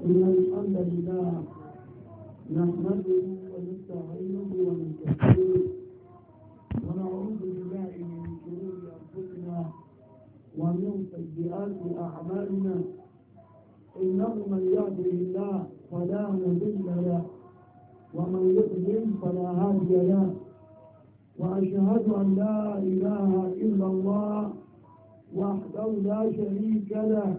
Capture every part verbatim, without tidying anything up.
إن الحمد لله نحمده ونستعينه ونستغفره ونعوذ بالله من شرور أنفسنا ومن سيئات أعمالنا إنه من يهده الله فلا مضل له ومن يضلل فلا هادي له وأشهد أن لا إله إلا الله وحده لا شريك له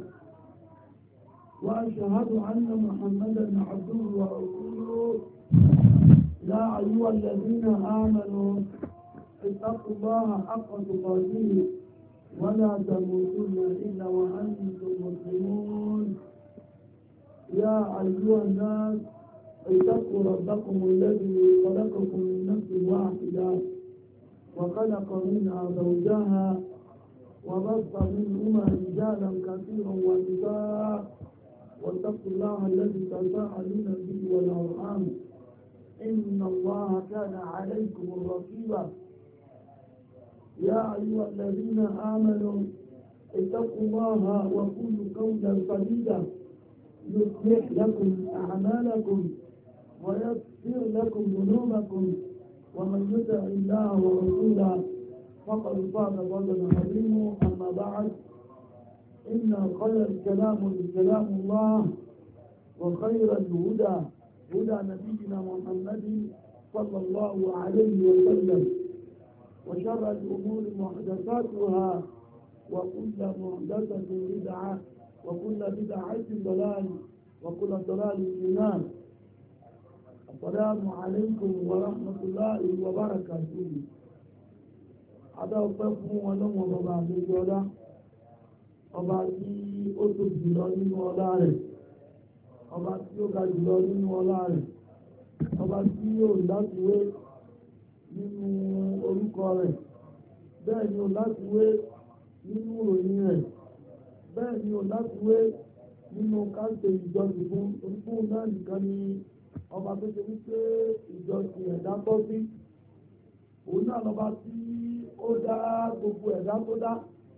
وأشهد أن محمدا عبده ورسوله يا أيها الذين آمنوا اتقوا الله حق تقاته ولا تموتن إلا وأنتم مسلمون يا أيها الناس اتقوا ربكم الذي خلقكم من نفس واحدة وخلق منها زوجها وبث منهما رجالا كثيرا ونساء واتقوا الله الذي تساءلون به والأرحام إن الله كان عليكم رقيبا يا أيها الذين آمنوا اتقوا الله وقولوا قولا سديدا يصلح لكم أعمالكم ويغفر لكم ذنوبكم ومن يطع الله ورسوله فقد فاز فوزا عظيما. أما بعد إن خير الكلام كلام الله وخير الهدى هدى نبينا محمد صلى الله عليه وسلم وشر الأمور محدثاتها وكل محدثة بدعة وكل بدعة ضلال وكل ضلال في النار. السلام عليكم ورحمة الله وبركاته. Adá ọpẹ́ fún ọlọ́wọ́n ọba àlejò ọlá, ọba tí ó tó jùlọ nínú ọlá rẹ̀, ọba tí ó ga jùlọ nínú ọlá rẹ̀, ọba tí yóò látiwé nínú orúkọ rẹ̀, bẹ́ẹ̀ ni ó látiwé nínú ìròyìn rẹ̀, bẹ́ẹ̀ ni ó látiwé nínú káńtẹ̀ ìjọsìn fún orúkọ náà nìkan ni ọba tó ṣe wípé ìjọsìn ẹ̀dá tọ́ sí. Òun náà lọ́ba tí ó dá gbogbo ẹ̀dá tó dá,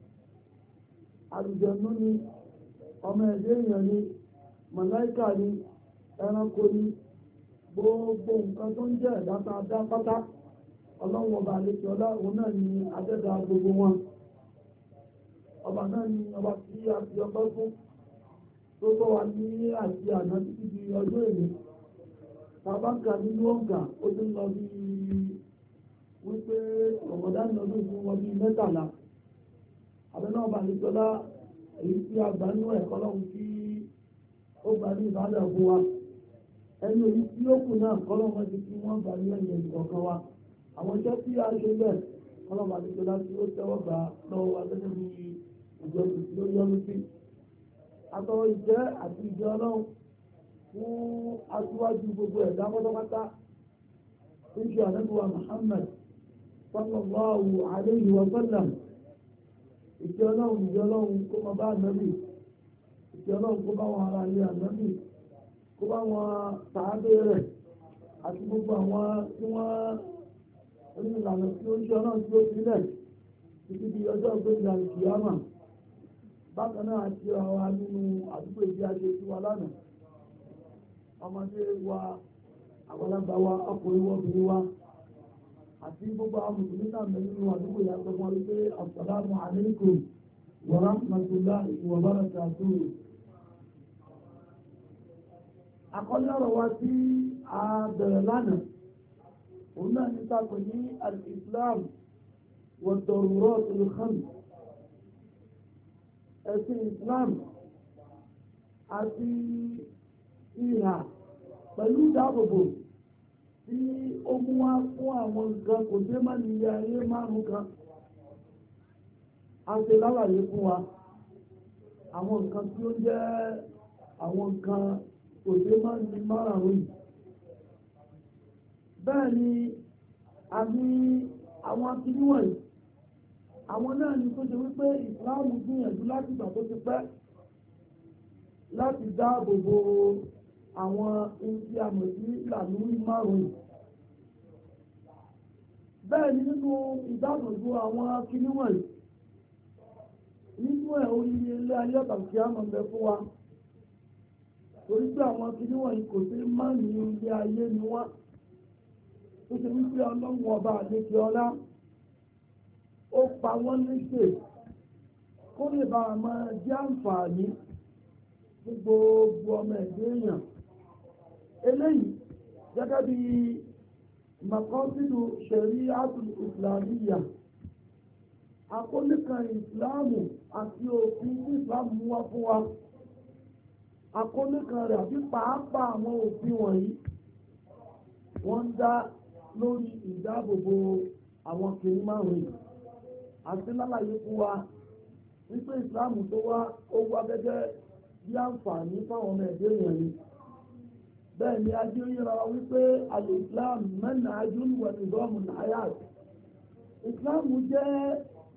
àlùjànnú ni, ọmọ ẹ̀dá èèyàn ni, màláíkà ni, ẹranko ni, gbogbo nǹkan tó ń jẹ́ ẹ̀dá tá a dá pátá ọlọ́run ọba àlejò ọlá òun náà ni adẹ́dá gbogbo wọn. Ọba náà ni ọba tí a fi ọpẹ́ fún tó tọ́ wa ní àti àná títí di ọjọ́ èmi. Tàbáǹkà nínú ọ̀gá ó ti ń lọ bí wípé ọ̀gọ̀dá ní ọdún fún wọn bí mẹ́tàlá. Àbẹ́ náà ọba àlejò ọlá èyí tí a gbà nínú ẹ̀kọ́ lọ́hùn tí ó gbà ní ìbálẹ̀ fún wa. Ẹni èyí tí ó kù náà kọ́lọ́mọ́ ti fi wọ́n gbà ní ẹ̀yìn ìkọ̀ọ̀kan wa. Àwọn iṣẹ́ tí a ṣe bẹ́ẹ̀ kọ́lọ́mọ́ àlejò ọlá tí ó tẹ́wọ́ gbà lọ́wọ́ wa gẹ́gẹ́ bí ìjọsìn tí ó yọ́nú sí. Àtọ̀rọ̀ ìjẹ́ àti ìjọ ọlọ́run fún aṣíwájú gbogbo ẹ̀dá pátápátá tí ń ṣe ànábì wa Muhammad sallallahu alayhi wa sallam. Ìjọ ọlọ́run ìjọ ọlọ́run kó máa bá ànábì, ìjọ ọlọ́run kó bá wọn ará ilé ànábì, kó bá wọn sàábé rẹ̀ àti gbogbo àwọn tí wọ́n ní ìlànà tí ó ń ṣe ọlọ́run tí ó sílẹ̀ títí di ọjọ́ ìgbéga ìkìyàmà. Bákan náà àti àwa nínú àdúgbò ìdí ajé tí wa lánàá, ọmọdé wa, àgbàlagbà wa, ọkùnrin wa, obìnrin wa àti gbogbo àwọn mùsùlùmí náà nínú àdúgbò ìyàtọ̀ wọn wípé assalamu alaikum wa rahmatullahi wa barakatuh. Àkọlé ọ̀rọ̀ wa tí a bẹ̀rẹ̀ lánàá òun náà ní sáàpọ̀ ní al-Islam wa ad-daruratul khams. Ẹ̀sìn Islam àti ìhà pẹ̀lú ìdáàbòbò tí ó mú wá fún àwọn nǹkan kò dé má ní ilé ayé márùn kan. A ṣe lálàyé fún wa àwọn nǹkan tí ó jẹ́ àwọn nǹkan kò dé má ní márùn yìí. Bẹ́ẹ̀ ni a ní àwọn akíní wọ̀nyí, àwọn náà ni tó ṣe wípé ìsìláàmù gbìyànjú láti ìgbà tó ti pẹ́ láti dáàbò bo àwọn ibi àmọ̀ sí ìlànà márùn-ún. Bẹ́ẹ̀ ni nínú ìdáàbòbò àwọn akíní wọ̀nyí nínú ẹ̀ orí ilé ayé ọ̀tàkì àmọ̀ bẹ fún wa torí pé àwọn kìíní wọ̀nyí kò sí má ní ilé ayé ni wọ́n tó ṣe wípé ọlọ́run ọba àlejò ọlá ó pa wọ́n léṣe kó lè bá a máa jẹ́ àǹfààní fún gbogbo ọmọ ẹ̀dẹ́ èèyàn eléyìí gẹ́gẹ́ bí makọ́sílù ṣẹ̀rí'àtul ìsìlámíyà àkọlé kan ìsìláàmù àti òfin tí ìsìláàmù mú wá fún wa àkọlé kan rẹ̀ àti pàápàá àwọn òfin wọ̀nyí wọ́n ń dá lórí ìdáàbòbò àwọn kìnnì márùn-ún àti lálàyé fún wa wípé ìsìláàmù tó wá ó wá gẹ́gẹ́ bí àǹfààní fáwọn ọmọ ẹ̀dẹ́ èèyàn ni bẹ́ẹ̀ ni ajé yíra wa wípé al-Islam manhajun wa nizamun hayat ìsìláàmù jẹ́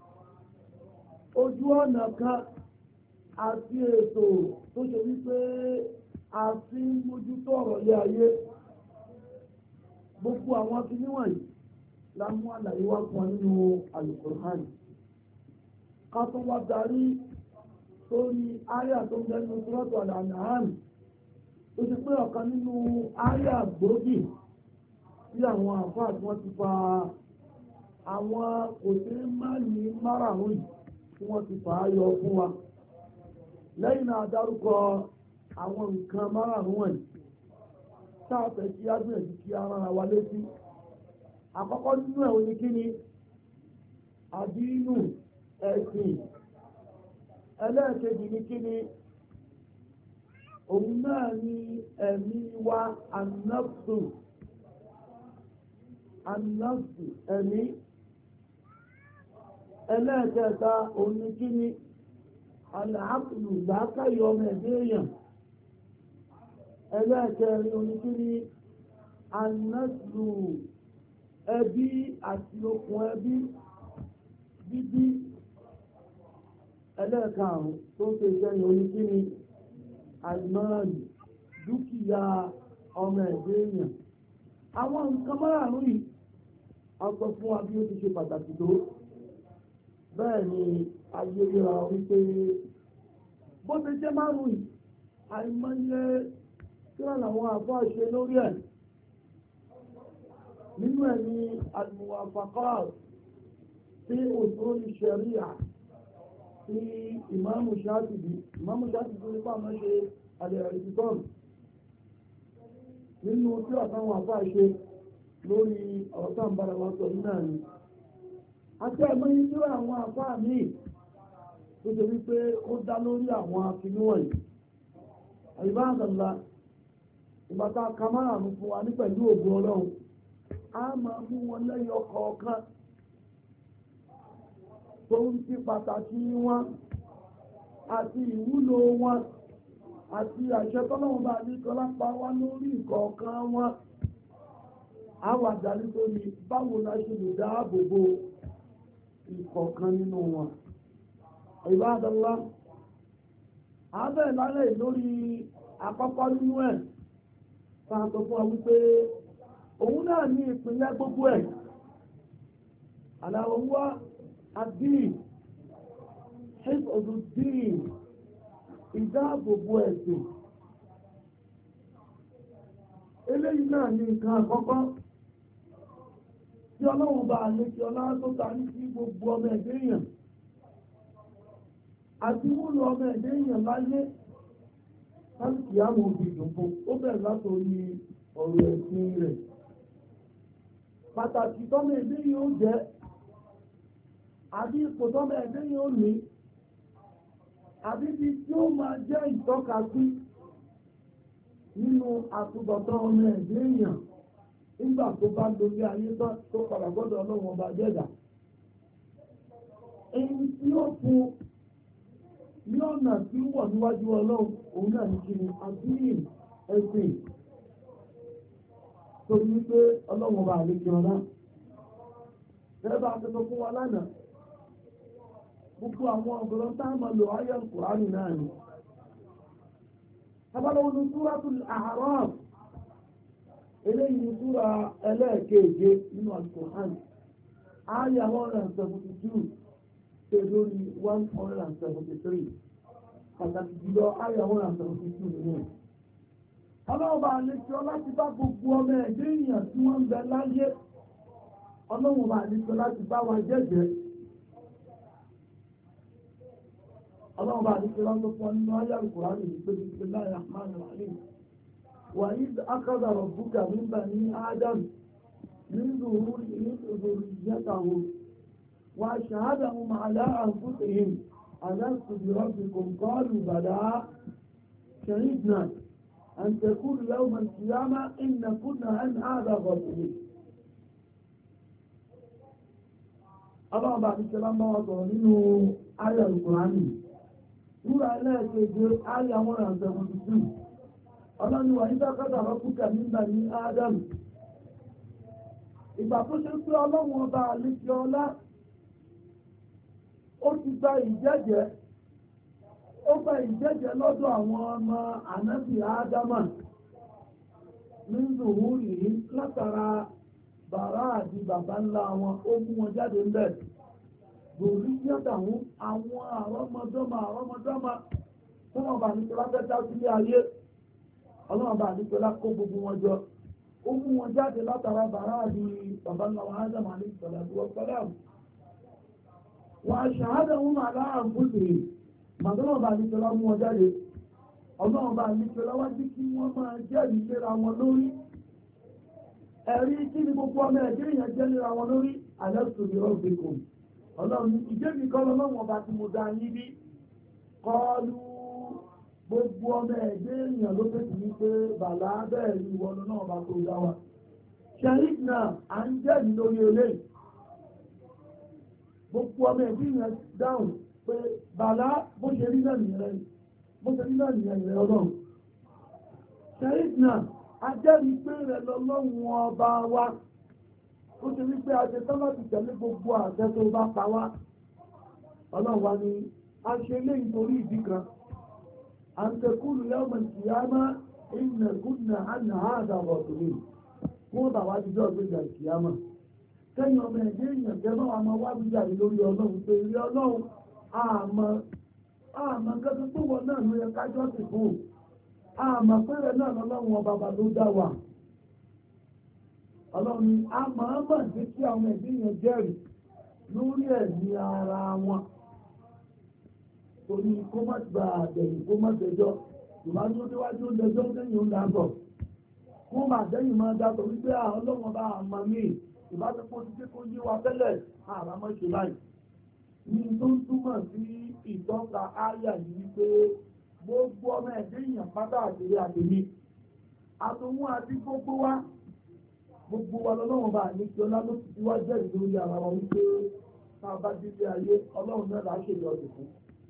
ojú ọ̀nà kan àti ètò tó ṣe wípé a fi ń mójútó ọ̀rọ̀ ilé ayé gbogbo àwọn akíní wọ̀nyí la mú àlàyé wá fún wa nínú Al-Qur'an ká tó wá darí sórí àyà tó ń bẹnu Suratu Al-An'am tó ṣe pé ọ̀kan nínú àyà gbòógì tí àwọn àfáà tí wọ́n ti fa àwọn òṣèré máa ní márààrún yìí tí wọ́n ti fà á yọ fún wa lẹ́yìn náà dárúkọ àwọn nǹkan márààrún wọ̀nyí sáàfẹ́ kí á gbìyànjú kí á rárá wa létí àkọ́kọ́ nínú ẹ̀ òní kí ni àdínù ẹ̀sìn ẹlẹ́ẹ̀kejì ní kí ni òun náà ni ẹ̀mí wa an-nafsu an-nafsu ẹ̀mí ẹlẹ́ẹ̀kẹta òní kí ni al-aqlu làákàyọ̀ ọmọ ẹ̀dẹ́ èèyàn ẹlẹ́ẹ̀kẹrin òní kí ni an-naslu ẹbí àti okùn ẹbí bíbí ẹlẹ́ẹ̀karùn tó ń pèsè ẹ̀yìn òní kí ni al-mal dúkìá ọmọ ẹ̀dẹ́ èèyàn àwọn nǹkan márùn-ún yìí a sọ fún wa bí ó ti ṣe pàtàkì tó bẹ́ẹ̀ ni ayé ra wípé bó ti jẹ́ márùn-ún yìí àìmọye tí wọ́n làwọn àfọ́ ṣe lórí ẹ̀ nínú ẹ̀ ní al-muwafaqat sí usul sharia sí ìmáàmù Ṣáfi'í ìmáàmù Ṣáfi'í nípa àmọ́ ṣe al-i'tisam nínú tí àtàwọn àfọ́ ṣe lórí ọ̀tá ìbára wọn sọ nínú àná àti ẹ̀mọ́ inú àwọn àfáà míì tó ṣe wípé ó dá lórí àwọn afinúwọ̀nyí àìbáàdàlá ìbátá kamara mú fún wa ní pẹ̀lú ògùn ọlọ́run a máa mú wọn lẹ́yọ kọ̀ọ̀kan tó ń ti pàtàkì wọn àti ìwúlò wọn àti àṣẹ tọ́lọ́run bá ní kọlá pa wá lórí ìkọ̀ọ̀kan wọn a wà dá nítorí báwo la ṣe lè dáàbò bo ìkọ̀ọ̀kan nínú wọn ìbádọ́lá ààbẹ̀ lálẹ́ lórí àkọ́kọ́ nínú ẹ̀ sáàtọ̀ fún ọ wípé òun náà ní ìpínlẹ̀ gbogbo ẹ̀ aláwọ̀ wá àdín hifdud-din ìdáàbòbò ẹ̀sìn eléyìí náà ní nǹkan àkọ́kọ́ tí ọlọ́run bá lè kí ọlá tó ta ní sí gbogbo ọmọ ẹ̀dẹ́ èèyàn àti wúlò ọmọ ẹ̀dẹ́ èèyàn láyé láti àwọn òbí ìdùnkún ó bẹ̀rẹ̀ látòrí ọ̀rọ̀ ẹ̀sìn rẹ̀ pàtàkì tọ́mọ ẹ̀dẹ́ yìí ó jẹ́ àbí ipò tọ́mọ ẹ̀dẹ́ yìí ó ní àbí bí tí ó máa jẹ́ ìtọ́ka sí nínú àtúbọ̀tán ọmọ ẹ̀dẹ́ èèyàn nígbà tó bá lórí ayé tó padà gbọ́dọ̀ ọlọ́run ọba jẹ́dà èyí tí ó fún ní ọ̀nà tí ó wọ̀ níwájú ọlọ́run òun náà ní kí ni àdín ẹ̀sìn tó ní pé ọlọ́run ọba àlejò ọ̀la ẹ̀bá akẹ́kọ̀ọ́ fún wa lánàá gbogbo àwọn ọ̀gọ̀rọ̀ táàmà lò ayé Kùránì náà ni abálọ́wọ́ ní Suratul A'raf eléyìí ní súra ẹlẹ́ẹ̀keje nínú Al-Qur'an ayà one hundred seventy two ṣe lórí one hundred seventy three pàtàkì jùlọ ayà one hundred seventy two nínú ọlọ́run bá àlejò láti bá gbogbo ọmọ ẹ̀dẹ́ èèyàn tí wọ́n ń bẹ láyé ọlọ́run bá àlejò láti bá wa jẹ́jẹ́ ọlọ́run bá àlejò láti fún ọ nínú ayé Al-Qur'ani ní pé bismillahir rahmanir rahim wa idh akhadha rabbuka min bani Adam min zuhurihim dhurriyyatahum wa ashhadahum ala anfusihim alastu bi rabbikum qalu bala shahidna أن تكون يوم القيامة إن كنا عن هذا غافلين. الله بعد الكلام ما وصل منه آية القرآن. سورة لا تجر آية ولا تقول. الله وإذا قد ربك من بني آدم. ìgbà tó ṣe pé ọlọ́run ọba àlejò ọlá ó ti gba ìjẹ́jẹ́ ó gba ìjẹ́jẹ́ lọ́dọ̀ àwọn ọmọ ànábì ádámà nínú yìí látara bàrá àti bàbá ńlá wọn ó mú wọn jáde ń bẹ̀ lórí yàtàwọn àwọn àrọ́mọdọ́mọ àrọ́mọdọ́mọ tó wọn bá ní tọ́lá fẹ́ dá sílé ayé ọlọ́run bá ní tọ́lá kó gbogbo wọn jọ ó mú wọn jáde látara bàrá àti bàbá ńlá wọn ádámà ní ìsọ̀lá ìwọ̀ pẹ́lá wọn àṣàhádà wọn aláàbùsì màdọ́nà bá ní tọ́lá mú wọn jáde ọlọ́run bá ní tọ́lá wá jí kí wọ́n máa jẹ́rìí léra wọn lórí ẹ̀rí kí ni gbogbo ọmọ ẹ̀jẹ̀ èèyàn jẹ́ léra wọn lórí alastu bi rabbikum ọlọ́run ìjẹ́bi kọ́ lọ́wọ́ ọba tí mo dá yín bí kọlu gbogbo ọmọ ẹ̀jẹ̀ èèyàn ló fẹ́ sí pé bàlá bẹ́ẹ̀ ni ìwọ náà ọba tó dá wa ṣẹ́yìn náà à ń jẹ́rìí lórí eléyìí gbogbo ọmọ ẹ̀jẹ̀ èèyàn dáhùn pé bàlá bó ṣe rí náà nìyẹn rẹ̀ bó ṣe rí náà nìyẹn rẹ̀ ọlọ́run ṣẹ́yìn náà ajẹ́rìí pé rẹ̀ lọ́lọ́run ọba wa ó ṣe wípé ajẹ́ tọ́lá ti tẹ̀lé gbogbo àṣẹ tó bá pa wá ọlọ́run wa ni a ṣe lé nítorí ìdí kan à ń tẹkùlù yawma al-qiyama inna kunna an hadha ghafilin fún bàbá jíjọ́ gbéjà ìkìyàmà kẹ́yìn ọmọ ẹ̀dẹ́ èèyàn jẹ́mọ́ àmọ́ wá bí jáde lórí ọlọ́run pé ilé ọlọ́run àmọ́ àmọ́ kẹ́kẹ́ tó wọ náà ló yẹ kájọ́ sì fún àmọ́ pẹ́rẹ́ náà lọ́lọ́run ọba bàbá ló dá wà ọlọ́run ni a máa mọ̀ jẹ́ kí àwọn ẹ̀dẹ́ èèyàn jẹ́rìí lórí ẹ̀mí ara wọn torí kó má gba àdẹ̀yìn kó má dẹjọ́ ìwádìí ó déwájú ó dẹjọ́ lẹ́yìn ó ń dàbọ̀ kó má dẹ́yìn máa dá torí pé ọlọ́run ọba àmọ́ mi ìbáṣepọ̀ ti dé kó yé wa tẹ́lẹ̀ àràmọ́ ṣe báyìí ní tó ń túmọ̀ sí ìtọ́ka áyà yìí pé gbogbo ọmọ ẹ̀dẹ́ èèyàn pátá àtìrí àtìrí àtòun àti gbogbo wa gbogbo wa lọ́lọ́run bá ní kí ọlá ló ti wá jẹ́rìí lórí ara wa wípé tá a bá délé ayé ọlọ́run náà là á ṣèlú ọdún fún.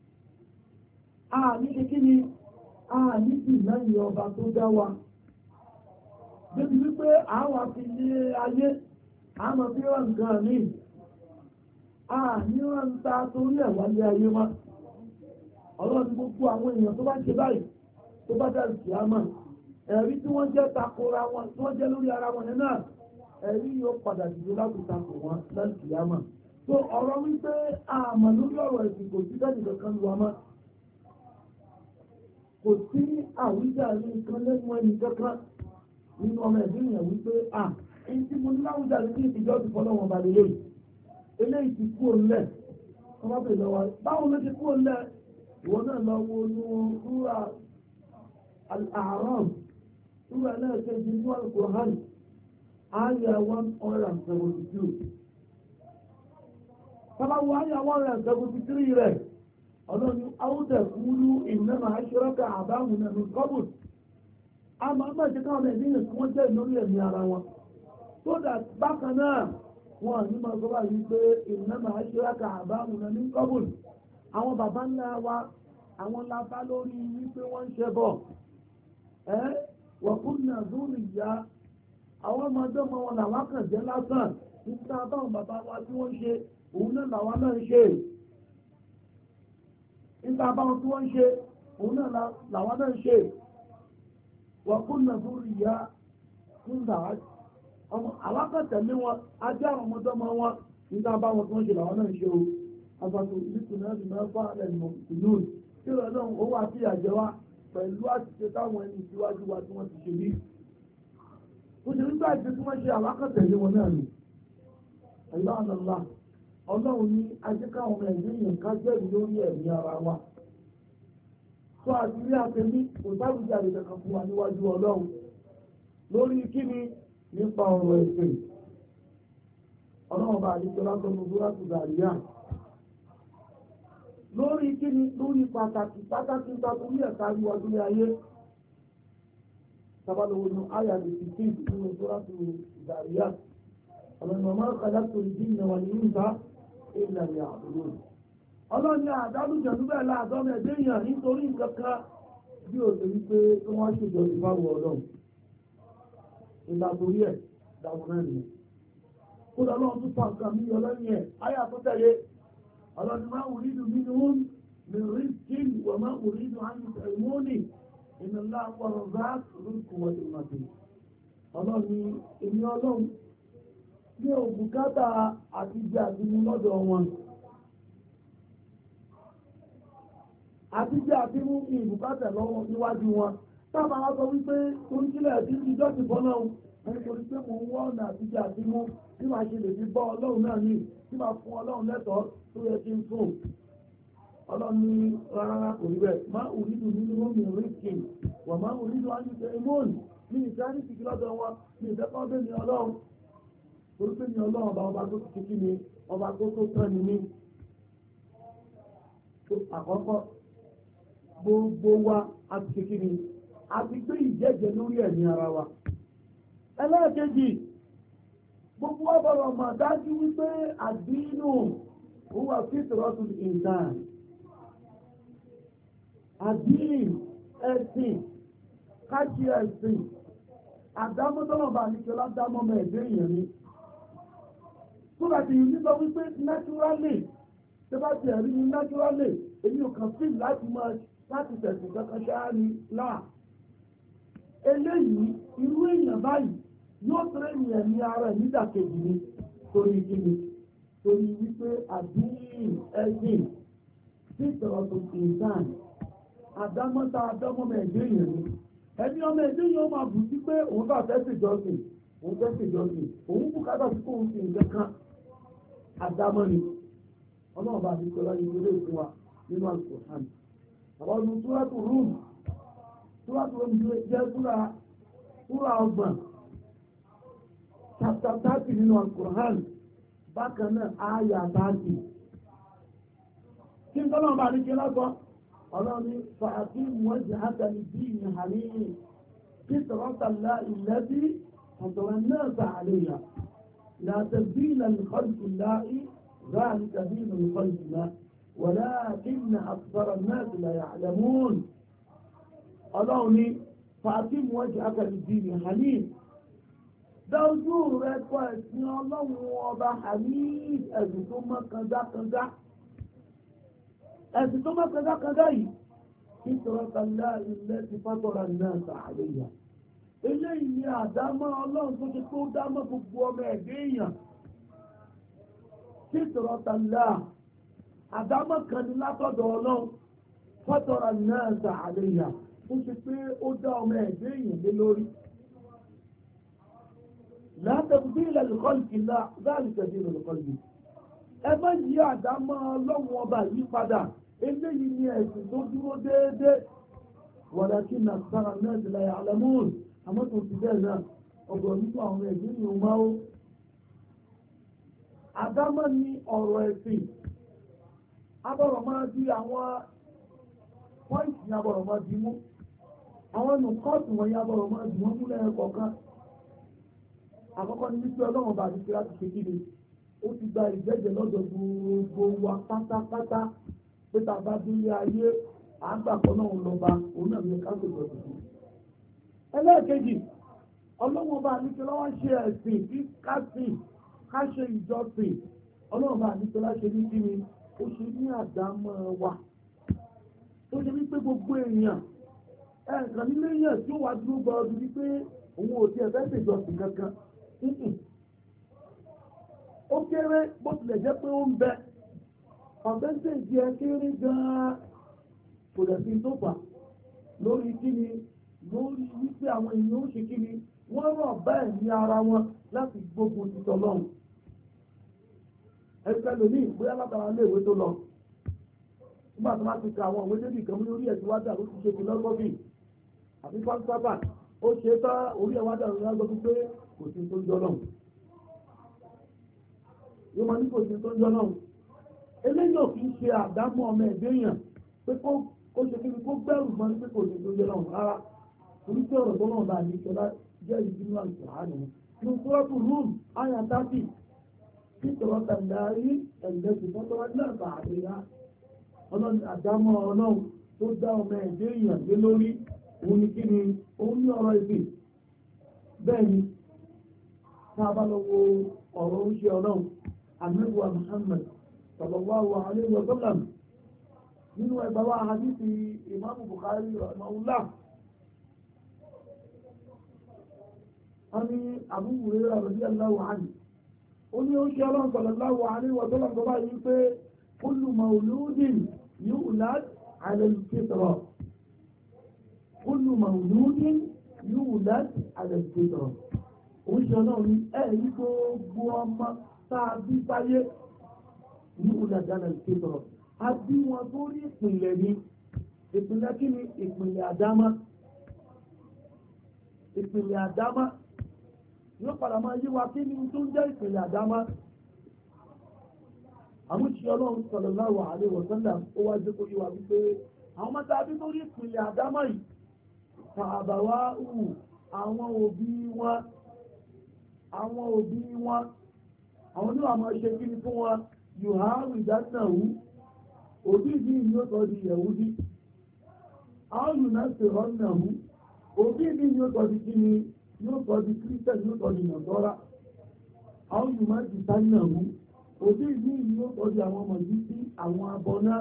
a ní ṣe kí ni a ní sì náà ní ọba tó dá wa débi wípé àwọn àti ilé ayé àmọ́ tí wọ́n nǹkan ní à ní wọ́n ń ta torí ẹ̀ wáyé ayé wá ọlọ́run ní gbogbo àwọn èèyàn tó bá ṣe báyìí tó bá dá ìsì àmọ́ ẹ̀rí tí wọ́n jẹ́ takora wọn tí wọ́n jẹ́ lórí ara wọn náà ẹ̀rí yóò padà dìde láti takò wọn láti àmọ́ tó ọ̀rọ̀ wípé àmọ́ lórí ọ̀rọ̀ ẹ̀sìn kò sí dájú kankan lu ọmọ kò sí àwíjàre nǹkan lẹ́nu ẹni kankan nínú ọmọ ẹ̀dín èèyàn wípé à èyí tí mo ní láwùjá ní kí ìjọ ti fọ́lọ́ wọn balẹ̀ lóyìí eléyìí ti kú òǹlẹ̀ wọ́n bá bèèrè lọ́wọ́ báwo ló ti kú òǹlẹ̀ ìwọ náà lọ wo inú rúra àárọ̀m rúra ẹlẹ́ẹ̀kejì ní Al-Qur'an àyà one hundred and seventy two sábàwọ àyà one hundred and seventy three rẹ̀ ọlọ́ni áwùtẹ̀ kúrú innama ashraka aba'una min qabl àmọ́ àmọ́ ìṣẹ́ káwọn ẹ̀dínyàn tí wọ́n jẹ́ lórí ẹ̀mí ara wọn so that bákan náà wọn ní máa sọ báyìí pé innama ashraka aba'una min qabl àwọn bàbá ńlá wa àwọn lábá lórí wípé wọ́n ń ṣe bọ̀ ẹ́ wa kunna dhurriyya àwọn ọmọdé ọmọ wọn làwọn kàn jẹ́ lásán nígbà báwọn bàbá wa tí wọ́n ṣe òun náà làwọn náà ń ṣe nígbà báwọn tí wọ́n ń ṣe òun náà làwọn náà ń ṣe wa kunna dhurriyya nígbà àwọn kan tẹ̀lé wọn ajá àwọn ọmọdé ọmọ wọn nígbà báwọn tí wọ́n ṣe làwọn náà ń ṣe o àgbàtò ìlú náà ti máa bá ẹ̀ mọ̀ ìlú tí ó lọ́dọ̀ owó àti àjẹ́ wa pẹ̀lú àṣìṣe táwọn ẹni ìṣíwájú wa tí wọ́n ti ṣe bí. Ó ṣe nígbà tí tí wọ́n ṣe àwákọ̀tẹ̀lé wọn náà ni. Ẹ̀yà àlọ́lá ọlọ́run ní ajé káwọn ọmọ ẹ̀yìn èèyàn ká jẹ́rìí lórí ẹ̀mí ara wa. Tó àṣírí àtẹ̀mí kò sábìjà lè kankan fún wa níwájú ọlọ́run. Lórí kíni nípa ọ̀rọ̀ ẹ̀sìn. Ọlọ́run bá àdìsọ látọ̀nù Súrátù Zàríyà. Lórí kíni lórí pàtàkì pàtàkì pàtàkì ẹ̀ka ìwájú ayé. Sábàlówó ní àyà lè fi tí nínú Súrátù Zàríyà. Ọlọ́run ọmọ khalaqtu al-jinna wal-insa illa liya'budun. Ọlọ́run ní àdálùjẹ̀dú bẹ́ẹ̀ láàdọ́mọ ẹ̀dẹ́ èèyàn nítorí nǹkan kan bí ó ṣe wípé kí wọ́n ṣèjọ ìfáwọ̀ ọlọ́run. Ìgbà torí ẹ̀ dàwọn náà nìyẹn. Kó lọ́lọ́run tún fa nǹkan mí ọlọ́run ẹ̀ àyà tó tẹ̀lé. Ọlọ́run máa wù nínú minhum min rizqin wa ma uridu an yut'imuni inna Allaha huwa ar-razzaqu dhul quwwati al-matin. Ọlọ́run ní èmi ọlọ́run ní òbúkátà àti jẹ àti mú lọ́dọ̀ wọn. Àti jẹ àti mú ní ìbùkátà lọ́wọ́ níwájú wọn. Táàbà wá sọ wípé oríṣìílẹ̀ àti ìjọ ti bọ́ náà nítorí pé mo ń wọ́ ọ̀nà àti jẹ àti mú tí màá ṣe lè fi bọ́ ọlọ́run náà ní tí màá fún ọlọ́run lẹ́tọ̀ọ́ tó yẹ kí n fún. Ọlọ́run ní rárá kò rí bẹ́ẹ̀. Má uridu minhum min rizqin wa má uridu an yut'imun ní ìsáyẹ́ ìsìnkú lọ́dọ̀ wọn ní ìfẹ́kọ́ bẹ́ẹ̀ ni ọlọ́run. Torí pé ní ọlọ́run ọba ọba tó ti kí ni ọba tó tó tán ni mí. Àkọ́kọ́ gbogbo wa a ti kí ni a ti gbé ìjẹ́jẹ́ lórí ẹ̀mí ara wa. Ẹlẹ́ẹ̀kejì gbogbo wa bọ̀rọ̀ mà dájú wípé àdínú huwa fitratul insan. Àdín ẹ̀sìn kájí ẹ̀sìn àdámọ́tọ́lọ́ba àníkẹ́lá dámọ́mọ́ ẹ̀dẹ́ èèyàn ni. So that you need to wípé naturally tó bá ti ẹ̀rí ní naturally èyí ò kàn sí láti máa láti tẹ̀sùn kankan ṣáá ní láà. Eléyìí irú èèyàn báyìí yóò tẹ́rẹ̀ ènìyàn ní ara ẹ̀ nídàkejì ni torí kíni torí wípé àdín ẹ̀sìn tí ìtọ̀rọ̀ tó ti ń tàn àdámọ́ta àdámọ́mọ ẹ̀dẹ́ èèyàn ni. Ẹni ọmọ ẹ̀dẹ́ èèyàn máa bù sí pé òun bá fẹ́ ṣèjọ́sìn òun fẹ́ ṣèjọ́sìn òun bùkátà sí kóun fi nǹkan kan àdámọ́ ni. Ọlọ́run bá ti sọ́lá ní ilé ìfún wa nínú Al-Qur'an. Àwọn ọdún Súrátù Rúùm Súrátù Rúùm jẹ́ súrà ọgbọ̀n chapter thirty nínú Al-Qur'an bákan náà áyà thirty. Kí n tọ́lọ́run bá ní kí lọ́sọ ọlọ́run ní fa'aqim wajhaka lid-dini hanifan fitrata Allahi allati fatara an-nasa 'alayha la tabdila li khalqi Allahi ذلك دين القيم ولكن أكثر الناس لا يعلمون. Ọlọ́run ní فأقم وجهك للدين حنيف. Dájú rẹ̀ kọ ẹ̀sìn ọlọ́run ọba Hanif ẹ̀sìn tó mọ́ kàndákàndá. Ẹ̀sìn tó mọ́ kàndákàndá yìí fitrata Allahi allati fatara an-nasa 'alayha. Eléyìí ni àdámọ́ ọlọ́run tó ti tó dámọ́ gbogbo ọmọ ẹ̀dẹ́ èèyàn. Fitrata Allah àdámọ́ kan ní látọ̀dọ̀ ọlọ́run fatara an-nasa 'alayha ó ṣe pé ó dá ọmọ ẹ̀dẹ́ èèyàn lé lórí. La tabdila li khalqi Allah dhalika dinul qayyim. Ẹ má yí àdámọ́ ọlọ́run ọba yí padà eléyìí ni ẹ̀sìn tó dúró déédéé walakinna akthara an-nasi la ya'lamun àmọ́ tó ti bẹ́ẹ̀ náà ọ̀gbọ̀n nípa àwọn ẹ̀dẹ́ èèyàn máa ó. Àdámọ́ ní ọ̀rọ̀ ẹ̀sìn abọ̀rọ̀ máa di àwọn pọ́ìntì ní abọ̀rọ̀ máa di mú àwọn ẹnu kọ́ọ̀tù wọn yá abọ̀rọ̀ máa di wọ́n múlẹ̀ ẹ̀kọ̀ọ̀kan. Àkọ́kọ́ ní wípé ọlọ́run bá ti fi láti ṣe kíni ó ti gba ìjẹ́jẹ́ lọ́dọ̀ gbogbo wa pátápátá pé tá a bá délé ayé àgbàkọ́ náà lọ́ba òun náà ní káṣí ìjọsìn fún. Ẹlẹ́ẹ̀kejì ọlọ́run bá ní kí lọ́wọ́ ṣe ẹ̀sìn kí kásìn ká ṣe ìjọsìn ọlọ́run bá ní tọ́lá ṣe ní kí ni ó ṣe ní àdámọ́ wa ó ṣe wípé gbogbo èèyàn ẹ̀ẹ̀kan nílé èèyàn tí ó wà dúró gba ọdún wípé òun ò tiẹ̀ fẹ́ ṣe ìjọsìn kankan ó kéré bó tilẹ̀ jẹ́ pé ó ń bẹ ọ̀fẹ́ǹsẹ̀jì ẹ kéré gan-an kò dẹ̀ sí tó fà lórí kíni lórí wípé àwọn èèyàn ó ṣe kíni wọ́n rọ̀ bẹ́ẹ̀ ní ara wọn láti gbógun ti tọ́lọ́run. ẹgbẹ́ lómi bóyá látara ilé ìwé tó lọ nígbà tó bá ti ka àwọn òwe débì kan lórí ẹ̀ tí wá dà ló ti ṣe philosophy àbí falsafa ó ṣe é tán orí ẹ̀ wá dà lórí agbọ́dún pé kò sí tó ń jọ náà yóò máa ní kò sí tó ń jọ náà eléyìí ò kì í ṣe àdámọ́ ọmọ ẹ̀dẹ́ èèyàn pé kó ṣe kí ni kó gbẹ́rù mọ́ ní pé kò sí tó ń jọ náà rárá torí pé ọ̀rọ̀ tó náà bá ní ìṣọ́lá jẹ́ ìdínú àìsàn ní sọ́ọ̀tù rúùm àyà tàbí títọ̀rọ̀ tàbí ẹ̀lẹ́sìn tọ́tọ́rọ̀ náà bà àríyá ọlọ́run àdámọ́ ọlọ́run tó dá ọmọ ẹ̀dẹ́ èèyàn lé lórí òun ni kí ni òun ní ọ̀rọ̀ ìpè bẹ́ẹ̀ ni tá a bá lọ wo ọ̀rọ̀ oúnjẹ ọlọ́run àmẹ́wàá Muhammad sallallahu alaihi wa sallam nínú ẹgbàá wa hadithi Imam Bukhari rahimahullah ani Abu Hurairah radiyallahu anhu ó ní oúnjẹ ọlọ́run sallallahu alaihi wa sallam tó bá yí pé kullu mawludin yulad ala al-fitra kullu mawludin yulad ala al-fitra oúnjẹ ọlọ́run ní ẹ̀rí gbogbo ọmọ táa bí báyé yulad ala al-fitra a bí wọn tó rí ìpìlẹ̀ ní ìpìlẹ̀ kí ni ìpìlẹ̀ àdámá ìpìlẹ̀ àdámá yóò padà máa yí wa kí ni tó ń jẹ́ ìpìlẹ̀ àdámá àwọn ìṣẹ́ ọlọ́run sallallahu alaihi wa sallam ó wá jẹ́ kó yí wa wípé àwọn mọ́ta bí tó rí ìpìlẹ̀ àdámá yìí tàbàwá hù àwọn òbí wọn àwọn òbí wọn àwọn oníwà máa ṣe kí ni fún wọn yóò há ìdánilẹ̀wù òbí mi ni ó tọ́ di Yẹ̀húdí àwọn yùnásì rọ́nàwù òbí mi ni ó tọ́ di kí ni yóò tọ́ di Christian yóò tọ́ di Nàsárà àwọn yùnásì sáyẹ̀wù òbí mi ni ó tọ́ di àwọn ọmọ yìí sí àwọn abọ́ná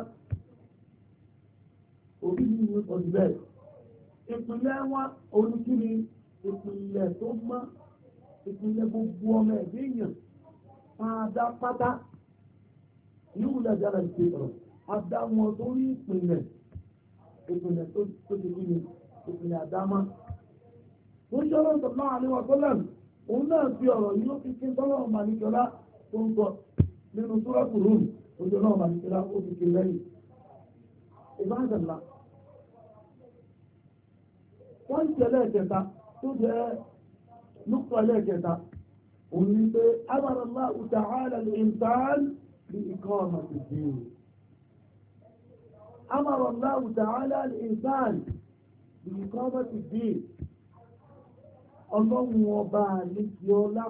òbí mi ni ó tọ́ di bẹ́ẹ̀ ìpìlẹ̀ wọn olùkíni ìpìlẹ̀ tó mọ́ ìpìlẹ̀ gbogbo ọmọ ẹ̀dẹ́ èèyàn pátápátá yóò lẹ́jára ìpè ọ̀rọ̀ adá wọn tó rí ìpìlẹ̀ ìpìlẹ̀ tó ti kí ni ìpìlẹ̀ àdámá tó ń ṣọ́rọ̀ sọ̀tọ́ àríwá tọ́lẹ̀m òun náà fi ọ̀rọ̀ yìí ó fi kí tọ́lọ̀ màníkọ́lá tó ń sọ nínú súrọ́pù rúùmù ojú náà màníkọ́lá ó fi kí lẹ́yìn ìbáṣẹ̀lá wọ́n ń tẹ̀lé ẹ̀kẹta tó jẹ́ lùkọ́ ẹlẹ́ẹ̀kẹta òun ni pé amara Allahu ta'ala al-insan bi iqamati ad-din amara Allahu ta'ala al-insan bi iqamati ad-din ọlọ́run ọba àlejò ọlá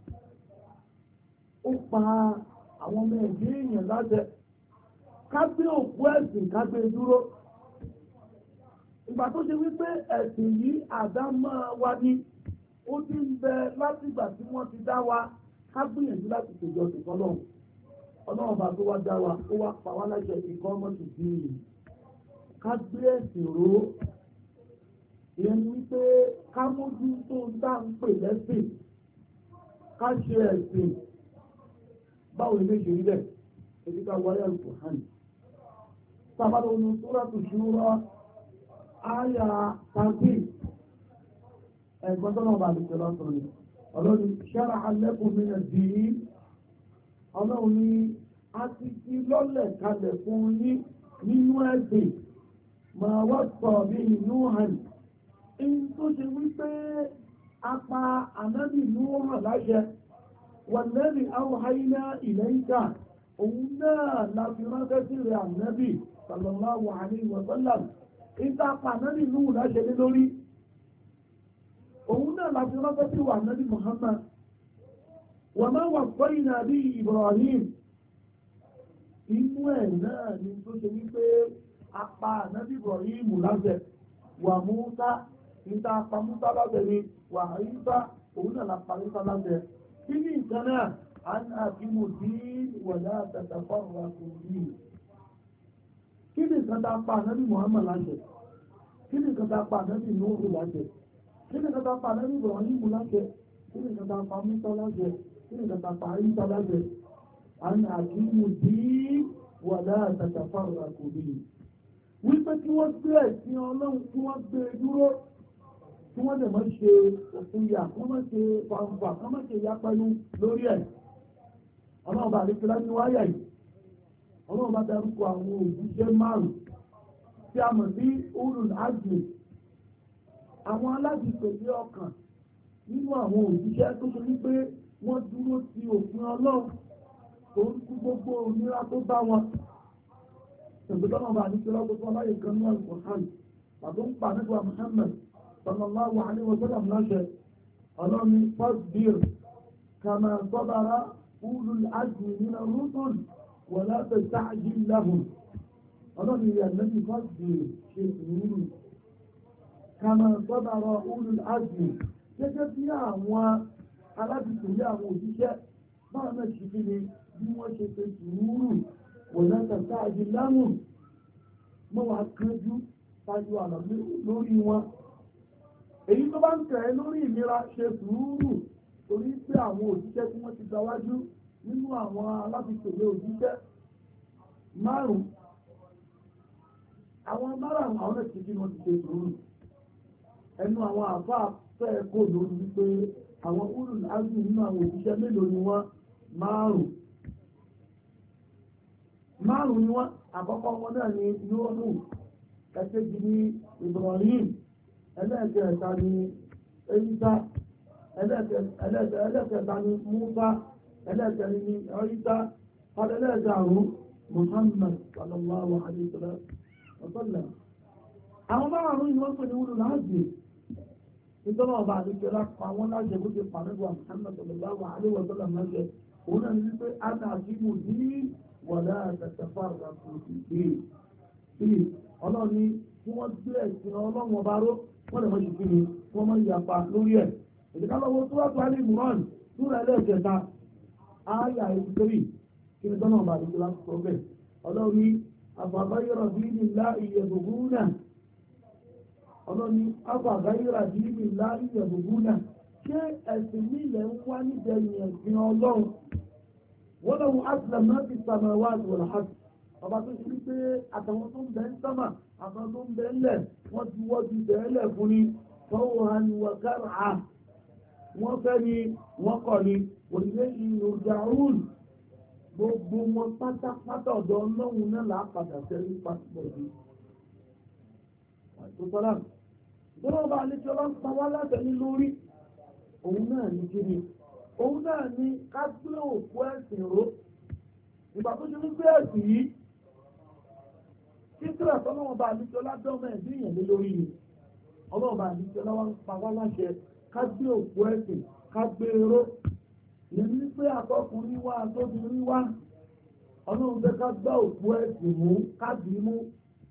ó pa àwọn ọmọ ẹ̀dẹ́ èèyàn láṣẹ ká gbé òkú ẹ̀sìn ká gbé dúró ìgbà tó ṣe wípé ẹ̀sìn yìí àdámọ́ wa ní ó ti ń bẹ láti ìgbà tí wọ́n ti dá wa ká gbìyànjú láti ṣèjọ ìfọlọ́run ọlọ́run bá tó wá dá wa ó wá pa wá láṣẹ ìkọ́ ọmọ tó bí i ká gbé ẹ̀sìn ró ìyẹn ni wípé ká mójú tó ń dá ń pè lẹ́sìn ká ṣe ẹ̀sìn báwo ilé ṣe rí bẹ́ẹ̀ èdè ká wáyé àlùkò hàn sábàdàn ọ̀nà Suratu Shura àyà tàbí ẹ̀gbọ́n tó náà bá lè ṣe lọ́sọ̀rọ̀ ni ọlọ́run shara'a lakum mina ad-din ọlọ́run ní a ti fi lọ́lẹ̀ kalẹ̀ fún yín nínú ẹ̀sìn ma wassa bihi Nuhan in tó ṣe wípé apá ànábì Nuhan láṣẹ walladhi awhayna ilayka òun náà láti ránṣẹ́ sí rẹ̀ ànábì sallallahu alayhi wa sallam ìta apá ànábì Nuhan láṣẹ lé lórí òun náà láti ránṣẹ́ sí wà nábì Muhammad wa ma wassayna bihi Ibrahim inú ẹ̀ náà ni tó ṣe wípé apá nábì Ibrahim láṣẹ wà Musa níta apá Musa láṣẹ ni wà Isa òun náà lápá Isa láṣẹ kí ní ìkan náà an aqimu din wa la tatafarraqu fihi kí ní ìkan tá apá nábì Muhammad láṣẹ kí ní ìkan tá apá nábì Nuhu láṣẹ kí ni kata pa lẹ́nu Ibrahim láṣẹ kí ni kata pa Musa láṣẹ kí ni kata pa Isa láṣẹ an aqimu din wa la tatafarraqu bihi wípé kí wọ́n gbé ẹ̀sìn ọlọ́run kí wọ́n gbé e dúró kí wọ́n lè má ṣe òfìyà kí wọ́n má ṣe fàǹfà kí wọ́n má ṣe ìyapẹnu lórí ẹ̀. ọlọ́run bá àdékè láti wáyà yìí ọlọ́run bá dárúkọ àwọn òjíṣẹ́ márùn tí a mọ̀ sí ulul azmi àwọn aládìpẹ̀lẹ̀ ọkàn nínú àwọn òjíṣẹ́ tó ṣe wípé wọ́n dúró ti òfin ọlọ́run tó ń kú gbogbo òmìnira tó bá wọn. Ìgbésọ́nà bá ní kílọ́ gbogbo aláyè kan ní Al-Qur'an pàtó ń pa nípa Muhammad sallallahu alaihi wa sallam láṣẹ ọlọ́ni fasbir kama sabara ulul azmi mina rusul wa la tasta'jil lahum ọlọ́ni ìyá lẹ́bí fasbir ṣe sùúrù kama sabara ulul azmi gẹ́gẹ́ bí àwọn alábìsòrí àwọn òṣìṣẹ́ báwọn náà ṣe fi ni bí wọ́n ṣe ṣe sùúrù wọ̀nà tàbí àjìlámù mọ́ wá kánjú tájú àlọ́ lórí wọn. èyí tó bá ń tẹ̀ lórí ìlera ṣe sùúrù torí pé àwọn òṣìṣẹ́ tí wọ́n ti gbáwájú nínú àwọn alábìsòrí òṣìṣẹ́ márùn-ún àwọn márùn-ún àwọn náà ti fi wọn ti ṣe sùúrù. ẹnu àwọn àfáà fẹ́ kó lórí wípé àwọn ulul azmi nínú àwọn òṣìṣẹ́ mélòó ni wọ́n márùn-ún márùn-ún ni wọ́n àkọ́kọ́ wọn náà ni Nuhu ẹ̀kejì ní Ibrahim ẹlẹ́ẹ̀kẹta ní Isa ẹlẹ́ẹ̀kẹta ní Musa ẹlẹ́ẹ̀kẹrin ní Isa ẹlẹ́ẹ̀kẹrùn Muhammad sallallahu alaihi wa sallam. àwọn márùn-ún ni wọ́n pè ní ulul azmi nítorí ọba àdìsẹ́lá pa wọ́n láṣẹ bó ṣe pa nígbà Muhammad sallallahu alaihi wa sallam láṣẹ òun náà ní wípé ana àfihàn ní wọ̀lá àtẹ̀tẹ̀fàrà kò sì gbé sí ọlọ́run ní kí wọ́n gbé ẹ̀sìn ọlọ́run ọba ró wọ́n lè mọ ṣe kí ni wọ́n mọ ìyapa lórí ẹ̀. ìdíkà lọ́wọ́ tó wá tó wá ní ìmúràn túrẹ̀ ẹlẹ́ẹ̀kẹta ááyà ìdíkẹ́rì kí ni tọ́nà ọba àdìsẹ́lá sọ bẹ́ẹ̀ ọlọ́run ní àfàbáyọ̀rọ̀ bí ní lá ìyẹ̀bùbù náà ọlọ́ni afàgáyìrà dìímì láàrín ẹ̀bùbù náà ṣé ẹ̀sìn nílẹ̀ ń wá nídẹ̀yìn ẹ̀sìn ọlọ́run wọ́n lọ́wọ́ asìlẹ̀ náà ti sàmà wá àti wọ̀lá hàt ọba tó ṣe wípé àtàwọn tó ń bẹ ń sámà àtàwọn tó ń bẹ ń lẹ̀ wọ́n ti wọ́n ti bẹ̀ẹ́ lẹ̀ fún ni fọwọ́ hàn wọ̀ kára à wọ́n fẹ́ ni wọ́n kọ̀ ni òṣìṣẹ́ ìròjà rúùlù gbogbo wọn pátápátá ọ̀dọ̀ ọlọ́run náà là á padà sẹ́yìn pásítọ̀ yìí. Ìjọba bá lè jọba ń pa wá látẹ̀lé lórí. Òun náà ní kí ni? Òun náà ní ká gbé òkú ẹ̀sìn ró. Ìgbà tó ṣe wípé ẹ̀sìn yìí, kí kíra tó lọ́wọ́ bá lè jọlá dọ́mọ̀ ẹ̀dí ìyẹn lé lórí ni. Ọlọ́wọ́ bá lè jọlá wá ń pa wá láṣẹ ká gbé òkú ẹ̀sìn ká gbé ró. Ìyẹn ní pé àtọkùnrin wá àtọkùnrin wá. Ọlọ́run fẹ́ ká gbá òkú ẹ̀sìn mú ká dì í mú.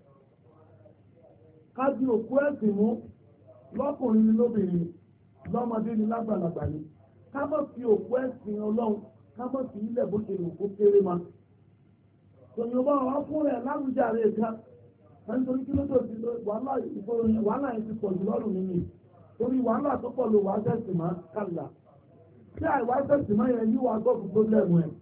Ká di òkú ẹ̀sìn mú lọ́kùnrin ni lóbìnrin lọ́mọdé ni lágbàlagbà ni ká má fi òkú ẹ̀sìn ọlọ́run ká má fi ilẹ̀ bó ṣe lò kó kéré ma. tòyìnbó àwọn fún rẹ̀ láwùjáre ká nítorí kí ló tó ti wàhálà ìfòrò wàhálà yẹn ti pọ̀ jù lọ́rùn nínú torí wàhálà tó pọ̀ ló wàá sẹ̀sìn má kàlà tí àìwá sẹ̀sìn má yẹn yíwá gọ́ọ̀fù pọ́blẹ́mù ẹ̀.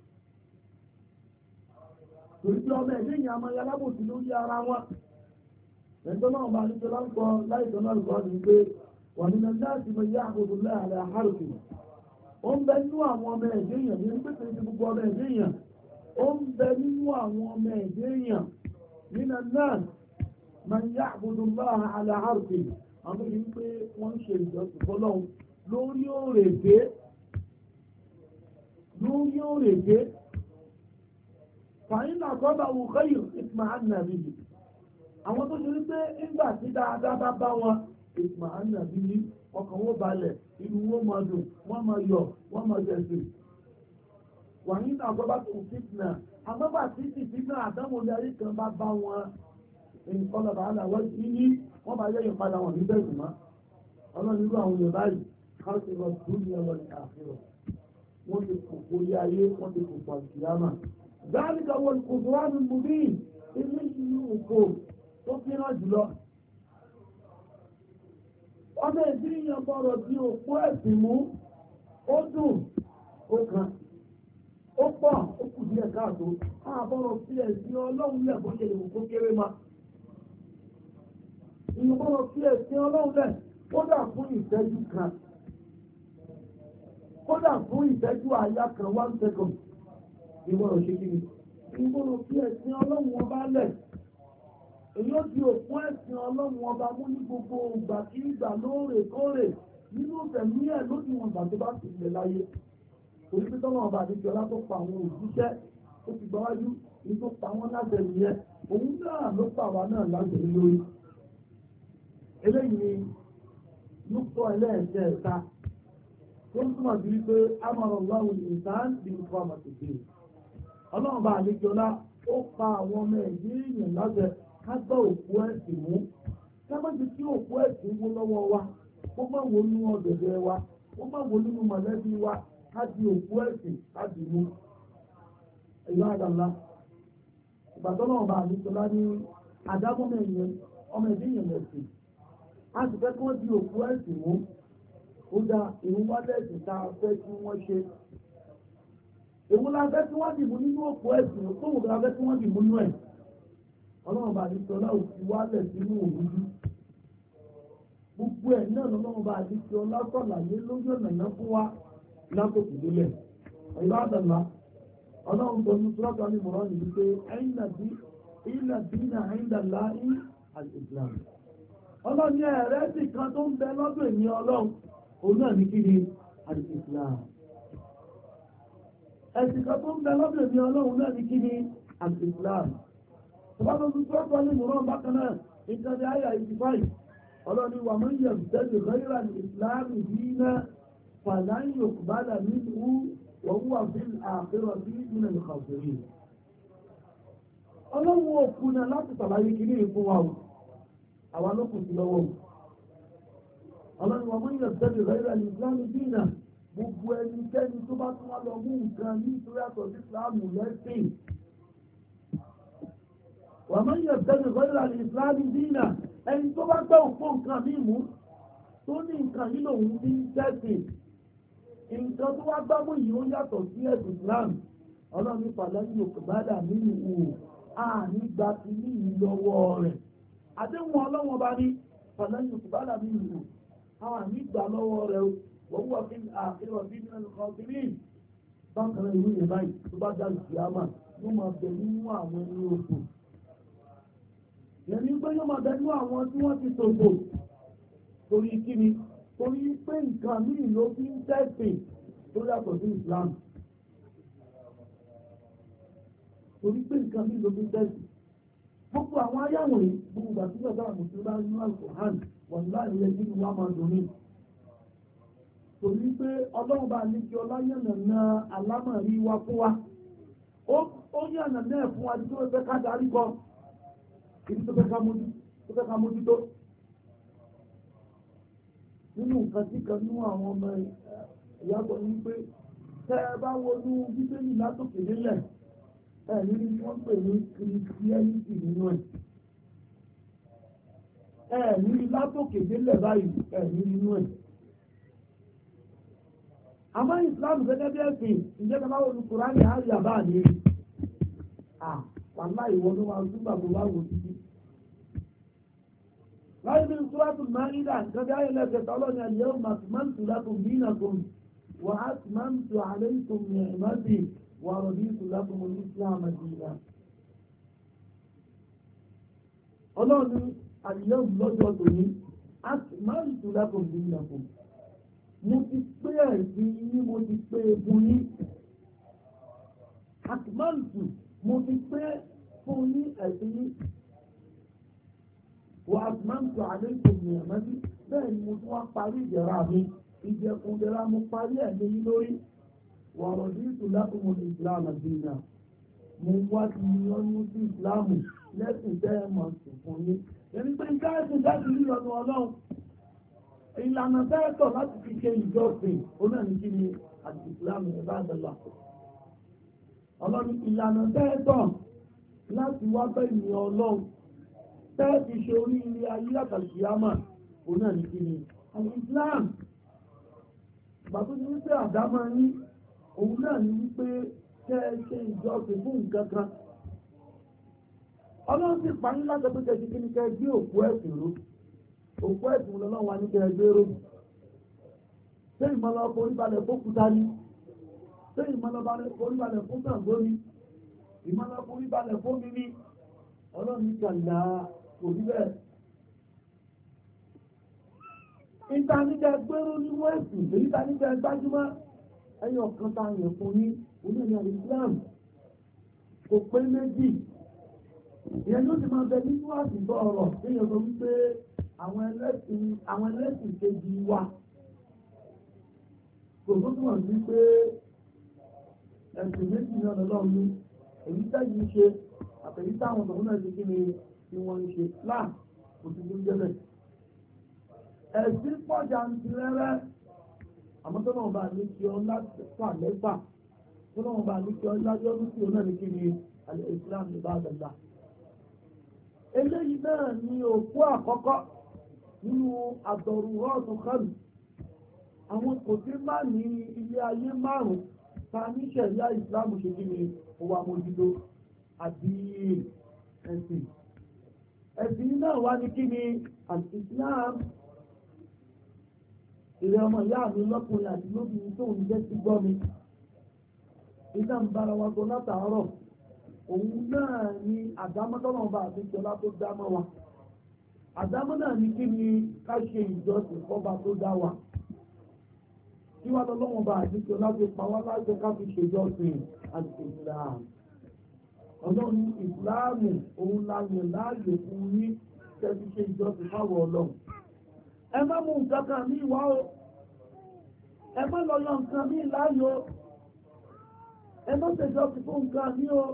torí tí ọmọ ẹ̀dẹ́ yẹn a máa yalábòsí lórí ara wọn. ẹ̀tọ́ náà bá ní tọ́lá ń kọ láìsọ náà lùkọ́ ní pé wà nínú láti mọ ìyá àkókò láàrẹ àhárùkù ó ń bẹ nínú àwọn ọmọ ẹ̀dẹ́ èèyàn ní pípẹ́ ti gbogbo ọmọ ẹ̀dẹ́ èèyàn ó ń bẹ nínú àwọn ọmọ ẹ̀dẹ́ èèyàn nínú náà mọ ìyá àkókò láàrẹ àhárùkù àwọn yìí pé wọ́n ń ṣe ìjọsìn fọlọ́hún lórí òrèké lórí òrèké fàyínà kọ́bà wù kẹ́yìn ìtìmọ̀ ànàbí àwọn tó ṣe wípé nígbà tí dáadáa bá bá wọn ìgbà ànàbí ní ọkàn wọn balẹ̀ inú wọn máa dùn wọ́n máa yọ̀ wọ́n máa jẹ̀sìn wà nínú àgbọ́bá tó fìtnà àmọ́bà tí fìtnà àdánwò darí kan bá bá wọn nǹkan lọ́ba aláwọ̀ sí ní wọ́n bá yẹ̀yìn padà wọn ní bẹ́ẹ̀ mọ́ ọlọ́run irú àwọn yorùbá yìí káàkiri lọ sí ní ọlọ́ ní àfihàn wọ́n ti kò kórí ayé wọ́n ti kò pọ̀ sí àmà dáríkà wọn kò tó wá ní mubí ilé ìlú òkò tó fẹ́ràn jùlọ. ọmọ ìdíyàn bọ̀rọ̀ bí òpó ẹ̀sìn mú ó dùn ó kan ó pọ̀ ó kù díẹ̀ káàtó àbọ̀rọ̀ sí ẹ̀sìn ọlọ́run lẹ̀ bó ṣe lè kó kéré ma ìyẹn gbọ́dọ̀ fi ẹ̀sìn ọlọ́run lẹ̀ kódà fún ìṣẹ́jú kan kódà fún ìṣẹ́jú àyá kan one second ìwọ̀rọ̀ ṣe kí ni ìgbọ́dọ̀ fi ẹ̀sìn ọlọ́run ọba lẹ̀ èyí ó di òpó ẹ̀sìn ọlọ́run ọba mú ní gbogbo ìgbà kí ìgbà lóòrèkóòrè nínú tẹ̀mí ẹ̀ lójú wọn ìgbà tó bá sì lè láyé torí pé tọ́lọ́ ọba àdéjọ látó pa àwọn òṣìṣẹ́ ó ti gbáwájú ní tó pa wọ́n láṣẹ nìyẹn òun náà ló pa wá náà láṣẹ lórí eléyìí ni lóòótọ́ ẹlẹ́ẹ̀kẹ́ ẹ̀ta tó ń túmọ̀ sí wípé amọ̀rọ̀ ọlọ́run ìtàn bí nǹkan àmọ̀tòkè ọlọ́run bá àlejò ọlá ó pa àwọn ọmọ ẹ̀yìn èèyàn láṣẹ ká gbọ́ òkú ẹ̀sìn mú ká má ti kí òkú ẹ̀sìn mú lọ́wọ́ wa ó má wo nínú ọ̀dẹ̀dẹ̀ wa ó má wo nínú mọ̀lẹ́bí wa ká di òkú ẹ̀sìn ká di mú ẹ̀yọ́ àdàlá ìgbàdọ́ náà bá àlejò ọlá ní àdámọ́mọ ẹ̀yìn ọmọ ẹ̀dẹ́ èèyàn ẹ̀sìn a sì fẹ́ kí wọ́n di òkú ẹ̀sìn mú ó dá ìrún wálẹ̀ ẹ̀sìn tá a fẹ́ kí wọ́n ṣe èwo la fẹ́ kí wọ́n dì mú nínú òkú ẹ̀sìn tó wù la fẹ́ kí wọ́n dì mú nú ẹ̀ ọlọ́run bá àdìsí ọlá òfin wálẹ̀ sínú òwúdú gbogbo ẹ̀ náà lọ́lọ́run bá àdìsí ọlá sọ̀làyé lójú ọ̀nà náà fún wa lákòókò délẹ̀ ìlú àdàlá ọlọ́run tó ní sọ́tọ̀ ní mọ̀rán ní wípé ẹ̀yìn nàbí ilẹ̀ dínà àìndàlá ní al-Islam ọlọ́run ní ẹ̀rẹ́ sì kan tó ń bẹ lọ́dọ̀ èmi ọlọ́run òun náà ní kí ni al-Islam ẹ̀sìn kan tó ń bẹ lọ́dọ̀ èmi ọlọ́run náà ní kí ni al-Islam Ọlọ́run tó sọ́tọ̀ ní mọ̀rán bákan náà ìtàdé àyà ìdìfáì ọlọ́ni wà mọ́ yẹ̀ tẹ́lẹ̀ gẹ́rà ní ìsìláàmù dínà fàlàyé òkúbádà nínú wọ́n wà fún àfẹ́rọ̀ sí ìpínlẹ̀ ìkàfẹ́rì. Ọlọ́run òkú náà láti sàlàyé kìíní ìfún wa àwa ló kù sí lọ́wọ́. Ọlọ́ni wà mọ́ yẹ̀ tẹ́lẹ̀ gẹ́rà ní ìsìláàmù dínà gbogbo ẹnikẹ́ni tó bá tún wá lọ mú nǹkan ní ìtòrí àtọ̀ sí ìsìláàmù lẹ́sìn wàmọ́ yẹ̀ tẹ́lẹ̀ gọ́yìnlá ní ìsìláàmù dínà ẹni tó bá gbẹ́ òpó nǹkan ní ìmú tó ní nǹkan yìí lòun bí ń tẹ́sìn nǹkan tó wá gbámú yìí ó yàtọ̀ sí ẹ̀sìn Islam ọlọ́run ìpàlẹ́yìn òkèbádà nínú ìwò àní gba ti ní ìlọ́wọ́ rẹ̀ àdéhùn ọlọ́wọ́n bá ní ìpàlẹ́yìn òkèbádà nínú ìwò àwọn àní gbà lọ́wọ́ rẹ̀ wọ́n wọ́n fi àfihàn bí nínú nǹkan ti rí bákan náà ìwé yẹn báyìí tó bá dá ìsìlámà ló máa bẹ nínú àwọn ẹni òfò yẹni pé yóò máa bẹnu àwọn tí wọ́n ti tòbò torí kíni torí pé nǹkan míì ló fi ń tẹ́sìn tó yàtọ̀ sí Islam torí pé nǹkan míì ló fi ń tẹ́sìn gbogbo àwọn ayáwò yìí gbogbo ìgbà tí wọ́n sábà mùsùlùmí bá nínú Al-Qur'an wọ́n láì yẹ kí wọ́n máa dùn ní torí pé ọlọ́run bá ní kí ọláyànnà na alámọ̀rí wa fún wa ó yànnà náà fún wa tí wọ́n fẹ́ ká darí kọ́ ibi tó fẹ́ ká mójú tó fẹ́ ká mójú tó nínú nǹkan tí kan nínú àwọn ọmọ ìyàtọ̀ ní pé tẹ́ ẹ bá wọnú bíbélì látòkè nílẹ̀ ẹ níbi tí wọ́n pè ní kìrìsìtẹ́nìtì nínú ẹ̀ ẹ níbi látòkè nílẹ̀ báyìí ẹ ní nínú ẹ̀ àmọ́ Islam gẹ́gẹ́ bí ẹ̀sìn ìjẹ́ta bá wọnú Kùránì àárí àbá ní wàlá ìwọ ló máa túbà bó wá wò títí. láì bí Suratul Maida gẹ́gẹ́ ayẹlẹ́gẹ̀ta ọlọ́ni al-yawma akmaltu lakum dinakum wa atmamtu alaykum ni'mati wa raditu lakum al-islama dinan. ọlọ́ni al-yawma lọ́jọ́ tòní akmaltu lakum dinakum mo ti pé ẹ̀sìn yín mo ti pé egun yín akmaltu mo ti pé fún ní ẹ̀sìn ní wà àtìmáǹtò àlékún ní ẹ̀mẹ́bí bẹ́ẹ̀ ni mo tún wá parí ìjẹ̀rà mi ìjẹkùn ìjẹ̀rà mo parí ẹ̀mí yín lórí wà rọ̀dí ìtùlákùn ní ìsìláàmù dínà mo wá ti yọnu sí ìsìláàmù lẹ́sìn tẹ́ ẹ mọ̀ sí fún yín ẹni pé nǹkan ẹ̀sìn jáde ní ọ̀nà ọlọ́run ìlànà tẹ́ẹ̀tọ̀ láti fi ṣe ìjọsìn ó náà ní kí ni àti ìsìláàmù ẹ̀ bá dọ̀là ọlọ́run ìlànà tẹ́ẹ̀tọ̀ láti wá bẹ́ ìyẹn ọlọ́run tẹ́ẹ̀tì ṣe orí ilé ayé àtàlùkìyámà òun náà ní kíni àwọn Islam ìgbà tó ní wípé àdámà ní òun náà ní wípé kẹ́ ẹ ṣe ìjọsìn fún nǹkan kan ọlọ́run sì pa ní láti pé kẹ́ẹ̀ṣe kíni kẹ́ gbé òkú ẹ̀sìn ró òkú ẹ̀sìn lọ́lọ́run wa ní kẹ́ ẹgbẹ́ rò ṣé ìmọ̀lá foríbalẹ̀ fókúta ni ṣé ìmọ̀lá foríbalẹ̀ fún Ṣàngó ni ìmọ̀lá foríbalẹ̀ fómi ni ọlọ́run ní kàlá kò rí bẹ́ẹ̀. ìtàníjà gbéró ní wẹ́ẹ̀sì èyí tàníjà gbájúmọ́ ẹyọ kan tá a yàn fún yín onílẹ̀ Islam kò pé méjì ìyẹn ló ti máa bẹ nínú àsìkò ọ̀rọ̀ téèyàn sọ wípé àwọn ẹlẹ́sìn àwọn ẹlẹ́sìn kejì wa kò tó túmọ̀ sí pé ẹ̀sìn méjì náà lọ́wọ́ ní èyí tẹ́yìn ṣe àtẹ̀yí táwọn tọ̀hún náà ṣe kí ni tí wọ́n ń ṣe láà kò sí tó ń jẹ́ bẹ́ẹ̀. ẹ̀sìn pọ̀jà ń ti rẹ́rẹ́ àmọ́ tó náà bá ní kí ọ láti fà lẹ́fà tó náà bá ní kí ọ lájọ́ ọdún tí ó náà ní kí ni alẹ́ Islam ní bá dàgbà. eléyìí náà ni òkú àkọ́kọ́ nínú àdọ̀rùrọ́ọ̀tù kánù àwọn kò tí má ní ilé ayé márùn-ún ta ní ṣẹ̀ríà Islam ṣe kí ni owó amójútó àti ẹ̀sìn ẹ̀sìn náà wá ní kí ni al-Islam. ìrẹ́ ọmọ ìyá mi lọ́kùnrin àti lóbìnrin tó ń jẹ́ sí gbọ́ mi iná ń bára wa gbọ́ látàárọ̀ òun náà ni àdámọ́tọ́nà bá àtijọ́lá tó dámọ́ wa àdámọ́ náà ni kí ni ká ṣe ìjọsìn fọ́ba tó dá wa kí wá lọ́wọ́n bá àtijọ́lá tó pa wá láti ká fi ṣèjọsìn àti Islam ọlọ́run ní ìsìláàmù òun la yàn láàyè fún yín tẹ́bí ṣe ìjọsìn fáwọn ọlọ́run ẹ má mú nǹkan kan ní ìwá o ẹ má lọ yọ nǹkan ní ìláyò ẹ má ṣèjọsìn fún nǹkan ní o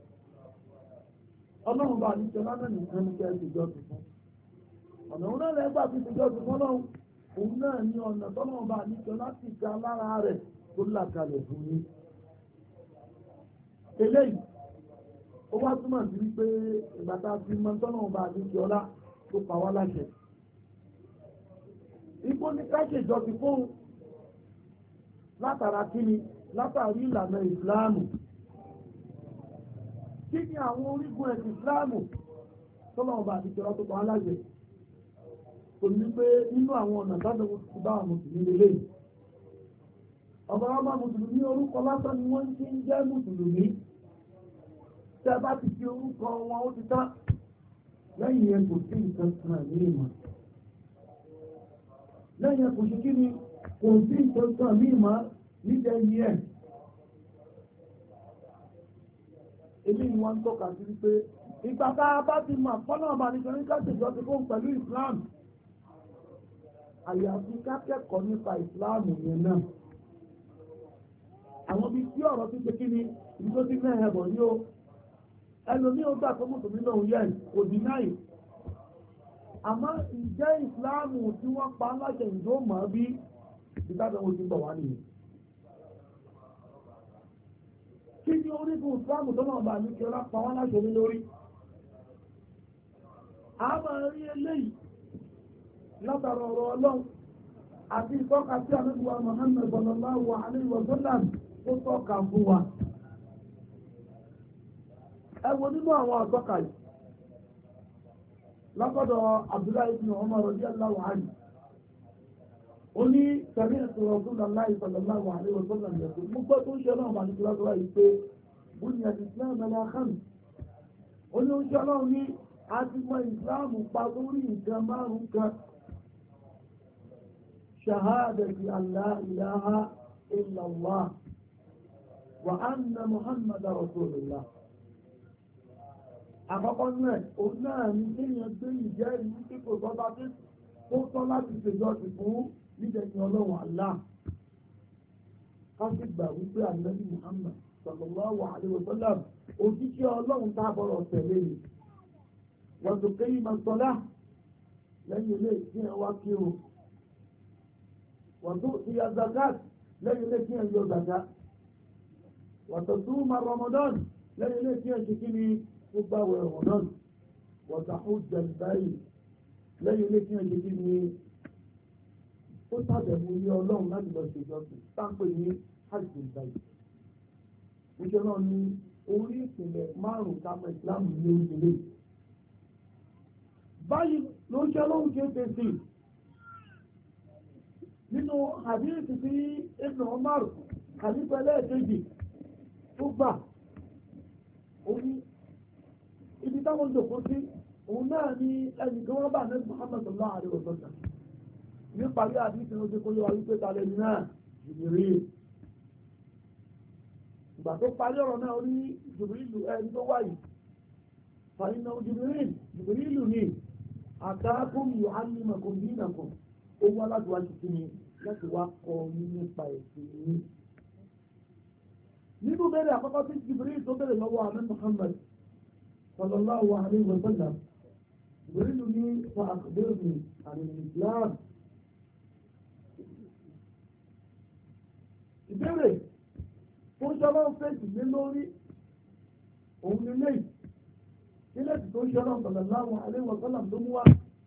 ọlọ́run bá ní ṣọlá náà nìkan ní kẹ́ ṣèjọsìn fún ọ̀nà òun náà lẹ́gbàá fi ṣèjọsìn fún ọlọ́run òun náà ní ọ̀nà tọ́lọ́run bá ní ṣọlá sì ga lára rẹ̀ tó là kalẹ̀ fún yín eléyìí ó wá túmọ̀ sí wípé ìgbà tá a fi mọ tọ́lọ́run bá ní ṣọlá tó pa wá láṣẹ ipò ní ká ṣèjọsìn fún látara kíni látàrí ìlànà ìsìláàmù kí ni àwọn orígun ẹ̀sìn ìsìláàmù tọ́lọ́run bá àdìjọra tó pa aláṣẹ kò ní pé nínú àwọn ọ̀nà dáadáa ti bá àwọn mùsùlùmí lélẹ̀ ọ̀gá ọmọ mùsùlùmí orúkọ lásán ni wọ́n ti ń jẹ́ mùsùlùmí tẹ́ bá ti fi orúkọ wọn ó ti tán lẹ́yìn yẹn kò sí nǹkan kan ní ìmọ̀ lẹ́yìn kò sí kí ni kò sí nǹkan kan ní ìmọ̀ níjẹ́ yìí ẹ̀ èmi ni wọ́n ń tọ́ka sí wípé ìgbà tá a bá ti mọ̀ fọ́nà ọba nìkan ní káṣíjọ́ ti fún pẹ̀lú Islam àyàfi ká kẹ́kọ̀ọ́ nípa Islam yẹn náà àwọn ibi tí ọ̀rọ̀ ti ṣe kí ni ibi tó ti mẹ́hẹ̀ bọ̀ ní o ẹlòmí ó gbà tó mùsùlùmí náà yẹ kò dì náà àmọ́ ìjẹ́ Islam tí wọ́n pa láṣẹ ìjọ mọ̀ bí ìdájọ́ wọn ti bọ̀ wá nìyẹn kí ni orígun Islam tó náà bá ní kí ọlá pa wọ́n láṣẹ ní lórí a máa rí eléyìí látara ọ̀rọ̀ Ọlọ́run àti ìtọ́ka tí Ànábì wa Muhammad sallallahu alaihi wa sallam tó tọ́ka fún wa ẹ wo nínú àwọn àtọ́ka yìí lọ́kọ̀dọ̀ Abdullahi ibn Umar radiyallahu anhu ó ní sami'tu Rasulullahi sallallahu alaihi wa sallam yaqul mú gbọ́ tó ń ṣe náà bá ní kíláàsì wáyé pé bunya al-islam ala khams ó ní oúnjẹ náà ní a ti mọ ìsìláàmù pa lórí nǹkan márùn-ún kan shahadati an la ilaha illallah wa anna Muhammadar rasulullah àkọ́kọ́ náà òun náà ní kéèyàn gbé ìjẹ́rìí tí kò sọ́ba tó tọ́ láti ṣèjọ́ ti fún nídẹ̀ẹ́ni ọlọ́run Allah ká sì gbà wípé ànábì Muhammad sallallahu alaihi wasallam òjíṣẹ́ ọlọ́run tá a bọ̀rọ̀ tẹ̀lé ni wọ́n tó kéyìn máa sọlá lẹ́yìn ilé tí ẹ wá kí o wọ́n tó ti ya zakat lẹ́yìn ilé tí ẹ yọ zakat wọ́n tó tún ma Ramadan lẹ́yìn ilé tí ẹ ṣe kí ni gbogbo àwẹ̀ Ramadan wọ́n tó kó jẹ̀lú báyìí lẹ́yìn ilé tí ẹ ṣe kí ni ó sàbẹ̀wò ilé ọlọ́run láti lọ ṣèjọsìn táǹpẹ̀ ní hajj báyìí níṣẹ́ náà ní orí ìpìlẹ̀ márùn-ún táwọn ìsìláàmù ní orílẹ̀ báyìí ló ń ṣe ọlọ́run ṣe fèsì nínú àdíyèsí tí Ibn Umar khalifa ẹlẹ́ẹ̀kejì tó gbà òní ibi táwọn jòkó sí òun náà ní ẹnìkan wọ́n bá ní Muhammad sallallahu alaihi wasallam ní parí àdíyèsí ló ṣe kó yọ wípé talẹ̀ ní náà Jibril ìgbà tó parí ọ̀rọ̀ náà orí Jibrilu ẹni tó wáyìí fàyínà Jibril Jibrilu ní àtàkùn yu'allimukum dinakum ó wá láti wá ṣe kíni láti wá kọ́ ní nípa ẹ̀sìn yìí nínú bẹ̀rẹ̀ àkọ́kọ́ tí Jibril tó bẹ̀rẹ̀ lọ́wọ́ àmì Muhammad sallallahu alaihi wa sallam Jibril ní fa akhbirni anil Islam ìbéèrè tó ń ṣọlọ́ fèsì lé lórí òun ní lẹ́yìn nílẹ̀ tó ń ṣọlọ́ sallallahu alaihi wa sallam tó mú wá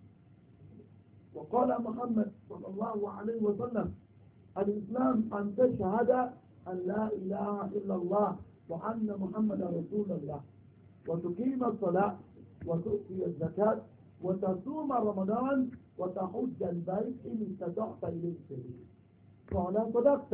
وقال محمد صلى الله عليه وسلم الإسلام أن تشهد أن لا إله إلا الله وأن محمد رسول الله وتقيم الصلاة وتؤتي الزكاة وتصوم رمضان وتحج البيت إن استطعت إليه سبيلا قال صدقت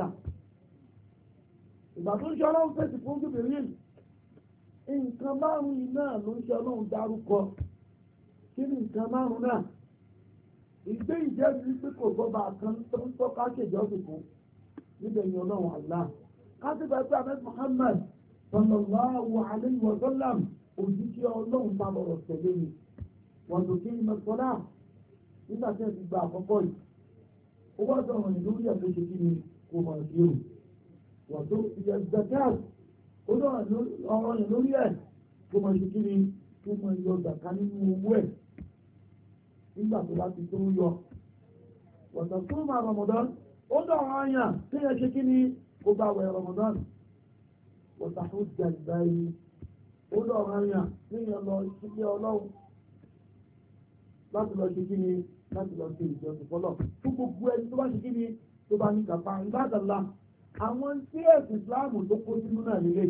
ìgbà tó ń ṣe ọlọ́run fèsì fún Jibril nǹkan márùn-ún náà ló ń ṣe ọlọ́run dárúkọ kí ni nǹkan márùn-ún náà ìgbé ìjẹ́bi pé kò gbọ́ba kan tó ń tọ́ka ṣèjọ́sìn fún níbẹ̀ yẹn ọlọ́run Allah kásìgbà pé ahmed Muhammad sallallahu alayhi wa sallam òjijì ọlọ́run bá lọ́rọ̀ tẹ̀lé ni wọ́n tó kí ní mẹ́sọ́lá nígbà tí ẹ ti gba àkọ́kọ́ yìí ó wá sọ̀rọ̀ ní lórí ẹ̀ tó ṣe kí ni kò mọ̀ sí o wọ́n tó fi ẹ̀ zakat ó lọ́rọ̀ ọ̀rọ̀ yẹn lórí ẹ̀ kò mọ̀ sí kí ni kò mọ̀ yọ zaka nínú owó ẹ̀ nígbà tó bá ti tó ń yọ wọ̀tọ̀ tó máa Ramadan ó dọ̀rọ̀ ọyàn tí yẹ ṣe kí ni kó bá wẹ̀ Ramadan wọ̀tọ̀ tó jẹ ìgbàyí ó dọ̀rọ̀ ọyàn tí yẹ lọ sílé ọlọ́run láti lọ ṣe kí ni láti lọ ṣe ìjọsìn fọlọ́ fún gbogbo ẹni tó bá ṣe kí ni tó bá ní kàfà ìbádàlá àwọn tí ẹ̀sìn Islam tó kó sínú náà nílé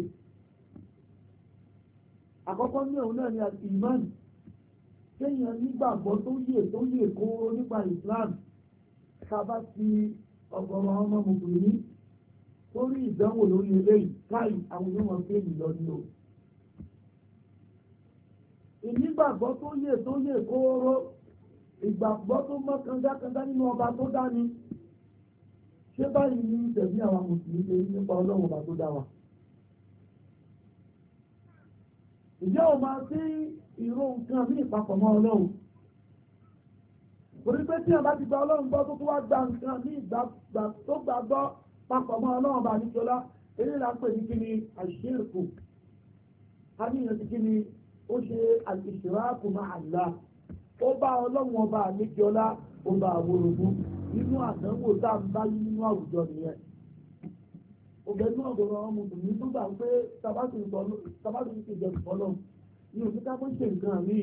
àkọ́kọ́ ní òun náà ni àti ìmánì kéèyàn nígbàgbọ́ tó yè tó yè kóró nípa Islam sábà ti ọ̀gọ̀rọ̀ ọmọ mùsùlùmí torí ìdánwò lórí eléyìí káì àwọn yóò wọn fèèyàn lọ ní o. ìnígbàgbọ́ tó yè tó yè kóró ìgbàgbọ́ tó mọ́ kangakanga nínú ọba tó dání ṣé báyìí ní ìtẹ̀bí àwọn mùsùlùmí ṣe nípa ọlọ́run ọba tó dá wa. ìjẹ́ ò máa sí ìró nǹkan ní ìpapọ̀ mọ́ ọlọ́run torí pé tí a bá ti gba ọlọ́run gbọ́ tó tó wá gba nǹkan ní ìgbà tó gbàgbọ́ papọ̀ mọ́ ọlọ́run bá níjọlá eré là ń pè ní kíni àṣírkù a ní ìyẹn ti kíni ó ṣe al-ishraku ma'a Allah ó bá ọlọ́run ọba níjọlá ó bá àwòrán nínú àdánwò tá à ń bá yí nínú àwùjọ nìyẹn ògbẹ́ni ọ̀gọ̀rọ̀ ọmọ mùsùlùmí tó gbà pé tabasi ń ṣe ìjọsìn fọlọ́run ní òṣìṣẹ́ kó ṣe nǹkan mi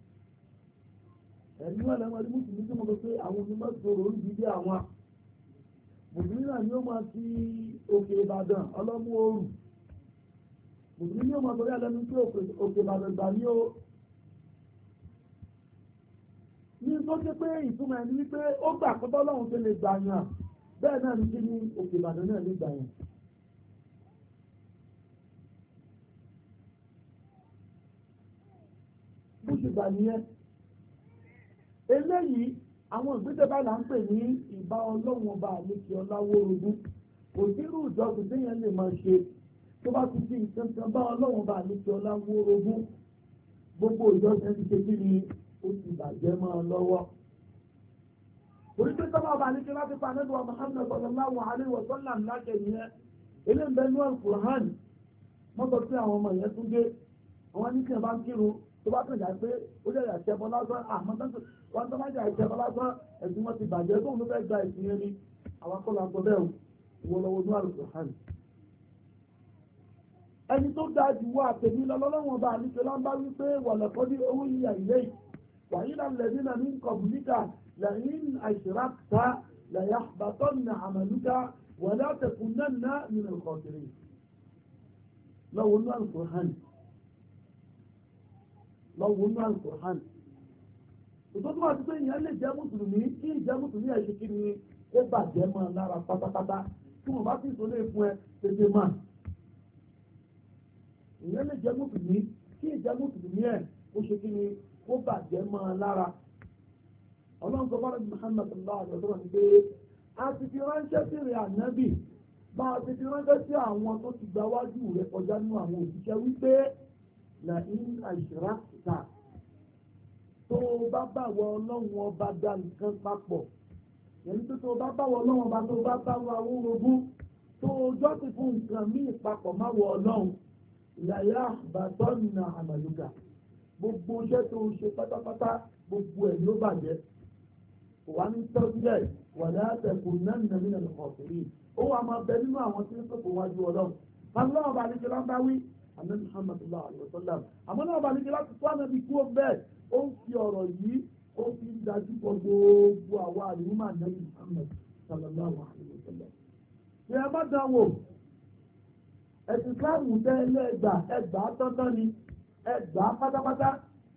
ẹ̀rí wọn lẹ́wọ̀n ní mùsùlùmí tó mọ̀ pé àwọn onímọ̀ sọ̀rọ̀ oríṣiríṣi àwọn mùsùlùmí náà ni ó máa fi òkè Ìbàdàn ọlọ́mú ooru mùsùlùmí ni ó máa sọ̀rọ̀ ẹlẹ́nu pé òkè Ìbàdàn gbà ní o ní tó ṣe pé ìtumọ̀ ẹni wípé ó gbà pé bọ́lọ́run ṣe lè gbà yàn bẹ́ẹ̀ náà ní kí ní òkè Ìbàdàn náà lè gbà yàn. bó ṣe gbà nìyẹn eléyìí àwọn ìgbésẹ̀ bá là ń pè ní ìbá ọlọ́run ọba àlejò ọláwórogún kò sírú ìjọsìn téèyàn lè máa ṣe tó bá ti fi nǹkan kan bá ọlọ́run ọba àlejò ọláwórogún gbogbo ìjọsìn ti ṣe kí ni ó ti bàjẹ́ mọ́ ọ lọ́wọ́. torí pé sọ́mọ́ ọba àlejò láti pa nẹ́bí wa Muhammad sallallahu alaihi wa sallam láṣẹ nìyẹn eléyìí bẹ́ẹ̀ ní Al-Qur'an mọ́tò tí àwọn ọmọ yẹn tún dé àwọn ní kí ẹ bá ń kírun tó bá kàn já pé ó lè yà ṣẹbọ lásán àmọ́ wọn tó bá jà ṣẹbọ lásán ẹ̀sìn wọn ti bàjẹ́ tóun ló fẹ́ gba ìsìn yẹn ni àwọn akọ́lá ń sọ bẹ́ẹ̀ wọ lọ́wọ́ ní Al-Qur'an. ẹni tó dáa jù wọ àtẹ̀mí lọ́lọ́wọ́n bá àníṣe lámbá wípé wọ̀lẹ̀kọ́ ní owó yíyà ilé wàyí lálẹ́bí náà ní kọ̀bùníkà lẹ́yìn àìsíráàtà lẹ́yà bàtọ́ ní àmàlúkà wọ̀lẹ́ àtẹ̀kùn náà nínú ìkọ̀sìrì lọ́wọ́ ní Al-Qur'an lọ́wọ́ ní Al-Qur'an òtún tó wà sí pé ìyẹn lè jẹ́ mùsùlùmí kí ìjẹ́ mùsùlùmí ẹ̀ ṣe kí ni ó bàjẹ́ mọ́ lára pátápátá tí wọ́n bá sì sọ lé fún ẹ tètè mà. ìyẹn lè jẹ́ mùsùlùmí kí ìjẹ́ mùsùlùmí ẹ̀ ó ṣe kí ni ó bàjẹ́ mọ́ lára. ọlọ́run sọ fún Muhammad sallallahu alaihi wasallam ní pé a ti fi ránṣẹ́ sí rẹ̀ ànábì bá a ti fi ránṣẹ́ sí àwọn tó ti gba wájú rẹ̀ kọjá nínú àwọn òṣìṣẹ́ wípé la in ashrakta tó o bá báwọ ọlọ́run ọba dá nǹkan papọ̀ yẹn tó tó o bá báwọ ọlọ́run ọba tó o bá báwọ àwọn orogún tó o jọ́sìn fún nǹkan míì papọ̀ máwọ ọlọ́run ìyàyà àbàtọ́ nà àmàlùkà gbogbo iṣẹ́ tó o ṣe pátápátá gbogbo ẹ̀ ló bàjẹ́ wà ní tọ́sílẹ̀ wà ní àtẹ̀kù náà nà mí nàlẹ́ ọ̀sẹ̀rí ó wà máa bẹ nínú àwọn tí ń sọ̀kò wájú ọlọ́run àwọn ọba àlejò lábá wí ànábì Muhammad sallallahu alaihi wasallam àmọ́ náà ọba àlejò láti fún ànábì kú bẹ́ẹ̀ ó ń fi ọ̀rọ̀ yìí ó fi ń dájú kọ gbogbo àwa àlùmọ́ ànábì Muhammad sallallahu alaihi wasallam. ṣé ẹ bá dán wò ẹ̀sìn Ìsìláàmù tẹ́ ẹlẹ́gbà ẹgbàá tọ́tọ́ ni ẹgbàá pátápátá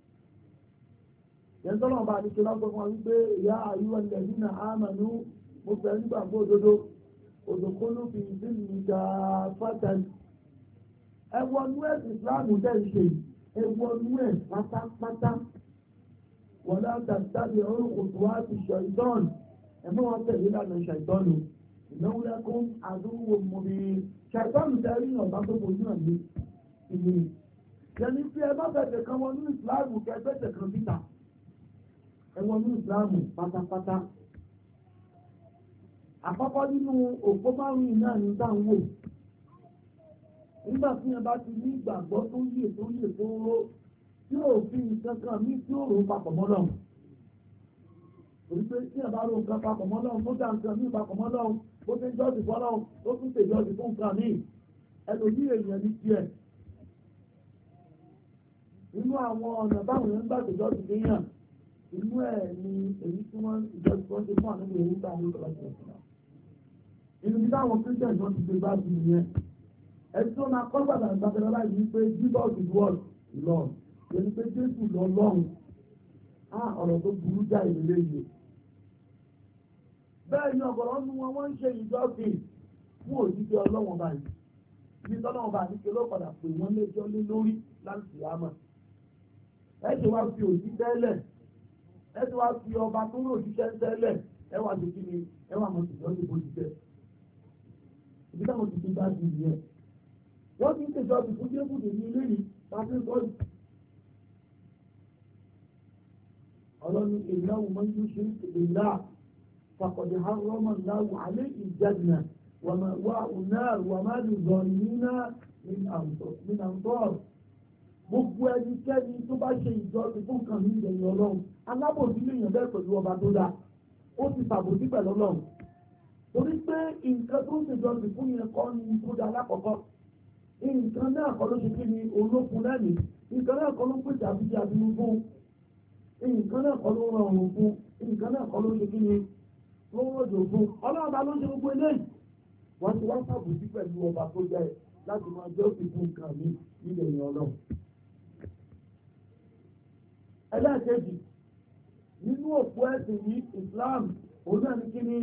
yẹn tọ́lọ̀ bá ní kílá sọ fún wa wípé ìyá àyíwá ilẹ̀ nínú àmàlú mo fẹ́ nígbàgbọ́ òdodo òdòkóló fi ìdí nìjà fátàlì ẹwọ́nú ẹ̀sìn Ìsìláàmù tẹ́ ń ṣe ẹwọ́nú ẹ̀ pátápátá wọ́n láta tàbí orúkọ tó wá ti ṣàìtọ́n ẹ̀mọ́ wọn tẹ̀lé lánà ṣàìtọ́nù ìnáwó lẹ́kún àdúgbò mọ̀bí ṣàìtọ́nù tẹ́rí ọ̀bá tó bojú hàn ní ìlú yẹni tí ẹ bá fẹ̀sẹ̀ kan wọnú Ìsìláàmù kẹ́ fẹ̀sẹ̀ kan síta ẹwọ́n ní ìsìláàmù pátápátá àkọ́kọ́ nínú òpó márùn-ún náà ní dáńwò nígbà tí ẹ bá ti ní ìgbàgbọ́ tó yè tó yè tó ró tí ò fi nǹkan kan mí tí ò rò papọ̀ mọ́ Ọlọ́run torí pé tí ẹ bá rò nǹkan papọ̀ mọ́ Ọlọ́run tó dá nǹkan mí papọ̀ mọ́ Ọlọ́run ó ti ń jọ́sìn fún Ọlọ́run ó tún ṣe ìjọ́sìn fún nǹkan mí ẹlòmí èèyàn ní tiẹ̀ nínú àwọn ọ̀nà báwọn èèyàn ń gbà ṣèjọ́sìn kéèyàn inú ẹ̀ ni èyí tí wọ́n ìjọba tí wọ́n ti fún àníbi èyí tá a ní ìjọba tí wọ́n ti náà. inú bí táwọn christian náà ti gbé bá bí nìyẹn ẹni tó máa kọ́ gbàgbà gbàgbà láì ní pé Jesus is what Lord èyí pé Jésù lọ lọ́run á ọ̀rọ̀ tó burú já ìrèlè yìí. bẹ́ẹ̀ ni ọ̀gọ̀rọ̀ nu wọn wọ́n ń ṣe ìjọsìn fún òjijì ọlọ́wọ́n báyìí bí tọ́lọ́wọ́n bá àdíkẹ́ ló padà pè wọ́n léjọ́ lé lórí láti àmà ẹ ṣe wá fi òjì tẹ́lẹ̀ ẹ ti wá fi ọba tó ní òjíṣẹ́ tẹ́lẹ̀ ẹ wà lókè ní ẹ wà mọ̀ tìjọ́ ní òjíṣẹ́ ibi táwọn ti fi bá di ìyẹn wọ́n ti ń tẹ̀jọ́ ti fún jésù ní ilé yìí láti ń sọ́ọ̀dì ọlọ́ni ìnáwó máa ń tún ṣe ìlà fàkọ̀dé harọ́mọ̀ láwù alẹ́ ìjàdìnà wà ọ̀nà wà má lè zọ nínú ní àǹtọ́ọ̀ gbogbo ẹnikẹ́ni tó bá ṣe ìjọsìn fún nǹkan ní ìdẹ̀yìn ọlọ́run alábòsí lè yàn bẹ́ẹ̀ pẹ̀lú ọba tó dáa ó ti ṣàbòsí pẹ̀lú ọlọ́run torí pé nǹkan tó ń ṣèjọsìn fún yẹn kọ́ ni tó dáa lákọ̀ọ́kọ́ nǹkan náà kọ́ ló ṣe kí ni olókun lẹ́nu nǹkan náà kọ́ ló ń pèsè àbíjẹ àbínú fún nǹkan náà kọ́ ló ń rọrùn fún nǹkan náà kọ́ ló ṣe kí ni ló ń rọ̀jò fún ọlọ́run bá ló ṣe gbogbo eléyìí wọ́n ti wá ṣàbòsí pẹ̀lú ọba tó jẹ́ láti máa jọ́sìn fún nǹkan mi nídẹ̀yìn ọlọ́run. ẹlẹ́ẹ̀kejì nínú òpó ẹ̀sìn ní Islam òun náà ní kí ni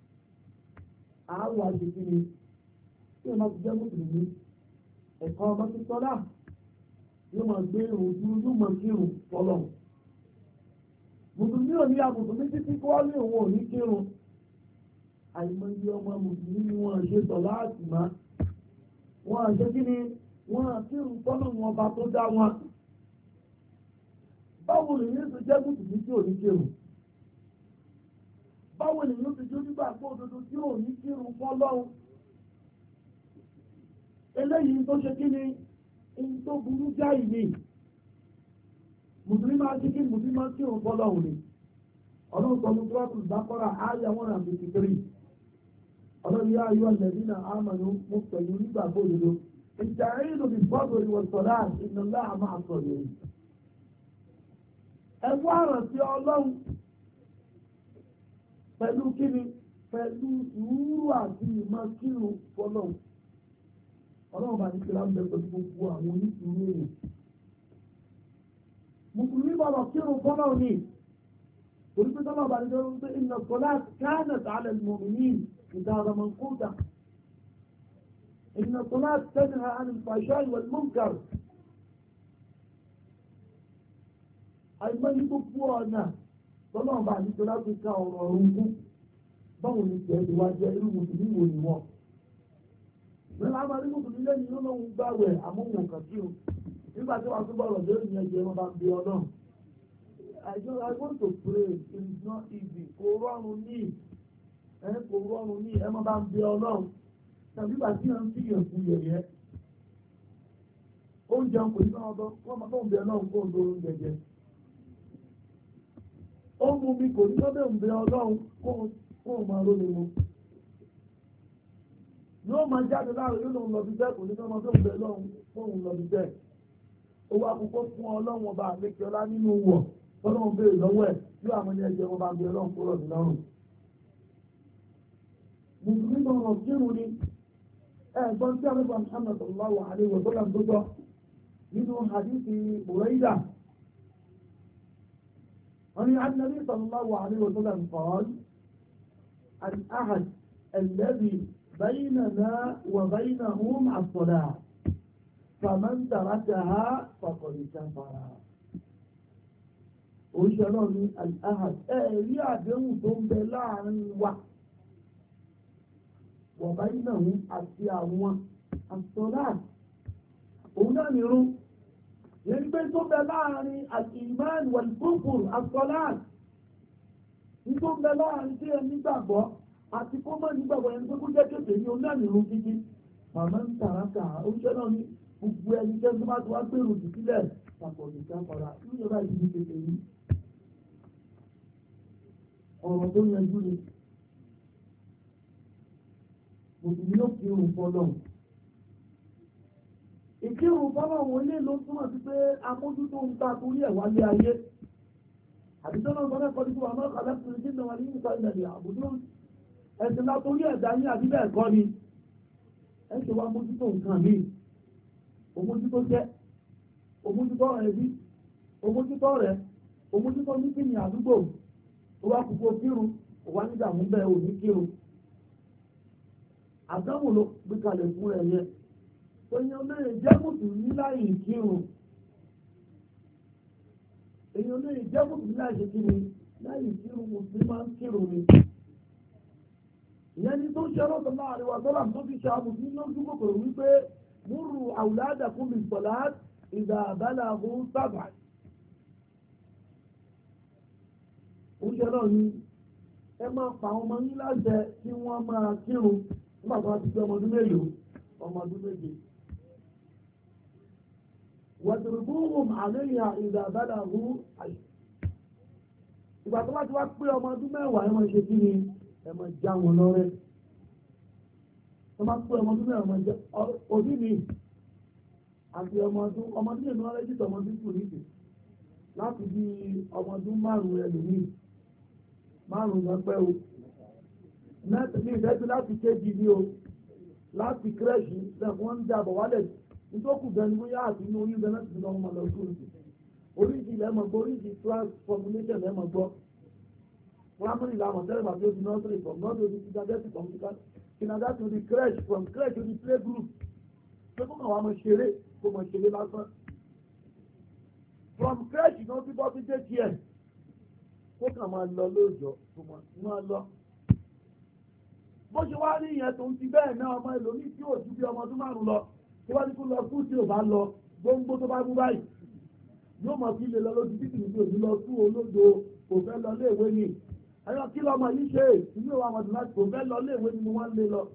àwọn àṣẹ kí ni tí wọ́n máa ti jẹ́ mùsùlùmí ẹ̀kọ́ ọmọ ti sọ́dá yóò máa gbé irun dúró yóò máa kírun fọlọ́ mùsùlùmí ò ní àmùsùlùmí títí kó wá ní òun ò ní kírun àìmọye ọmọ mùsùlùmí ni wọ́n ṣe sọ láti má wọ́n àṣẹ kí ni wọ́n àkírun fọlọ́ wọn bá tó dá wọn. báwo lè yín tó jẹ́ mùsùlùmí tí ò ní kírun báwo lè yín tó jẹ́ onígbàgbọ́ òdodo tí ò ní kírun fọ́lọ́run eléyìí tó ṣe kí ni in tó burú jáì ní mùsùlùmí máa ṣe kí mùsùlùmí máa kírun fọ́lọ́run ni ọlọ́run sọ ní kúrọ́tù Baqara àyà one hundred fifty three ọlọ́run yá ayọ́ alladhina amanu mo pẹ̀lú onígbàgbọ́ òdodo ista'inu bis-sabri was-salah inna Allaha ma'a as-sabirin ẹ̀fọ́ àrántí ọlọ́run pẹ̀lú kíni pẹ̀lú sùúrù àti ìmọ̀ kírun fọlọ́run ọlọ́run bá ní kí láń bẹ pẹ̀lú gbogbo àwọn onísùúrù èèyàn mùsùlùmí bọ̀rọ̀ kírun fọlọ́run ni torí pé tọ́lá ọba nìjọba wípé inna as-salata kanat 'ala al-mu'minina kitaban mawquta inna as-salata tanha 'ani al-fahsha'i wal-munkar àìmọ́ ní gbogbo ọ̀nà tọ́lá ọba nìjọba fi ka ọ̀rọ̀ ọ̀run kú báwo ni tẹ̀ ti wá jẹ́ irú mùsùlùmí wo ni wọ́n nígbà máa ní mùsùlùmí lẹ́yìn ló lóun gbàwẹ̀ àmúhùn kàkí o nígbà tí wàá túbọ̀ rọ̀ lórí ìyẹn jẹ́ wọn bá ń bí ọ náà I just I want to pray it is not easy kò rọrùn ní ẹ kò rọrùn ní ẹ má bá ń bí ọ náà tàbí bá tí wọn ń fìyàn fún yẹ̀yẹ́ oúnjẹ kò ní náà bọ́ wọ́n máa bọ́ ń bí ọ náà kó ń dóró oúnjẹ jẹ ó mú mi kò ní sọ́dọ̀ ń bí ọ náà kó ń máa rómi mu yóò máa jáde láàrin yóò lòun lọ bí bẹ́ẹ̀ kò ní sọ́mọ tó ń bẹ lọ́hùn fóun lọ bí bẹ́ẹ̀ owó àkókò fún ọlọ́run ọba àlejò ọlá nínú wọ̀ ọlọ́run béèrè lọ́wọ́ ẹ̀ yóò àwọn ẹni ẹjẹ wọn bá bí ọlọ́run kó rọ̀ sí lọ́rùn. mùsùlùmí náà rọ̀ kírun ni ẹ̀gbọ́n tí alẹ́bàá Muhammad sallallahu alaihi wa sallam tó sọ nínú hadithi Buraida wọn ni An-Nabi sallallahu alaihi wa sallam qala al-ahad alladhi baynana wa baynahum as-salah faman tarakaha faqad kafara. Oríṣẹ́ náà ní al-ahad ẹ̀rí àdéhùn tó ń bẹ láàrin wa wa baynahum àti àwọn as-salah òun náà nìrú yẹn pé tó bẹ láàrin al-iman wal-kufr as-salah ní tó bẹ láàrin tí ẹ nígbàgbọ́ àti kó mọ́ nígbàgbọ́ ẹni tó kó jẹ́ kéde ní onínàìrú kíkí màmá ń tàràkà oúnjẹ náà ní gbogbo ẹni tẹ́ tó bá ti wá gbèrò jù sílẹ̀ papọ̀ nìkan padà níjọba ìdílé kéde yìí ọ̀rọ̀ tó yanjú ni mùsùlùmí ló fi irun fọlọ́ ìkírun fọlọ́ wọn ilé ló túmọ̀ sí pé amójútó ń ta torí ẹ̀ wálé ayé àbíjọ́ náà sọ lẹ́kọ̀ọ́ nípa àmọ́ kàlẹ́kùnrin tí náà wà ní ìta ilẹ̀ àbújọ́ ẹ̀sìn látorí ẹ̀dá ní àbíbẹ̀ ẹ̀kọ́ ni ẹ ṣe wá mójútó nǹkan míì òmójútó jẹ́ òmójútó rẹ̀ bí òmójútó rẹ̀ òmójútó ní kíni àdúgbò ó wá kúkú kírun ó wá nígbà mú bẹ́ẹ̀ ò ní kírun àdánwò ló gbé kalẹ̀ fún ẹ̀ yẹn èèyàn lè jẹ́ mùsùlùmí láì kírun èèyàn lè jẹ́ mùsùlùmí láì ṣe kíni láì kírun mùsùlùmí máa ń kírun ni ìyẹn ni tó ṣe ọlọ́sọ̀ láàrin wa sọ́lá tó fi ṣe àmùsí lójú kòkòrò wípé múrù awladakum bis-salat idha balaghu sab'a. ó ṣe náà ni ẹ máa pa àwọn ọmọ yín láṣẹ kí wọ́n máa kírun nígbà tó wá ti gbé ọmọ ọdún mélòó ọmọ ọdún méje. wadribuhum 'alayha idha balaghu àṣẹ. ìgbà tó wá ti wá pé ọmọ ọdún mẹ́wàá ẹ máa ṣe kí ni ẹ máa já wọn lọ́rẹ́ tó máa pé ọmọ ọdún mẹ́rin ọmọ jẹ òbí mi àti ọmọ ọdún ọmọ ọdún yẹn ní wọ́n rẹ́jísọ̀ ọmọ ọdún kùn níbi láti bí ọmọ ọdún márùn-ún ẹlòmíì márùn-ún gan pẹ́ o ní ìfẹ́sí láti kéjì ní o láti kírẹ́ṣì lẹ́kùn wọn ń jà bọ̀ wálẹ̀ nítòkù gan ni bóyá àti inú oyún gan náà ti lọ́wọ́ lọ sùn oríṣi lẹ́mọ̀ gbọ́ oríṣi class formulation lẹ́mọ̀ gbọ́ primary làwọn tẹ́lẹ̀ bàbá ojú nursery from nursery to kindergarten from kindergarten to the crèche from crèche to the play group pé kó kàn wá mọ ṣeré kó mọ ṣeré lásán from crèche náà bí bọ́ sí dé tiẹ̀ kó kàn máa lọ lóòjọ́ kó máa lọ. bó ṣe wá ní ìyẹn tó ń ti bẹ́ẹ̀ náà ọmọ ẹlòmíì tí ò ju bí ọmọ ọdún márùn-ún lọ tí wọ́n ti kú lọ kú tí ò bá lọ gbóngbó tó bá mú báyìí yóò mọ̀ sí ilé lọ lójú títì níbi òní lọ kú olódo kò fẹ́ lọ léèwé ni ẹ̀yọ́ kí lọ́mọ yìí ṣe inú ìwà àwọn ọdún láti kò fẹ́ lọ léèwé ni mo wá ń lé lọ.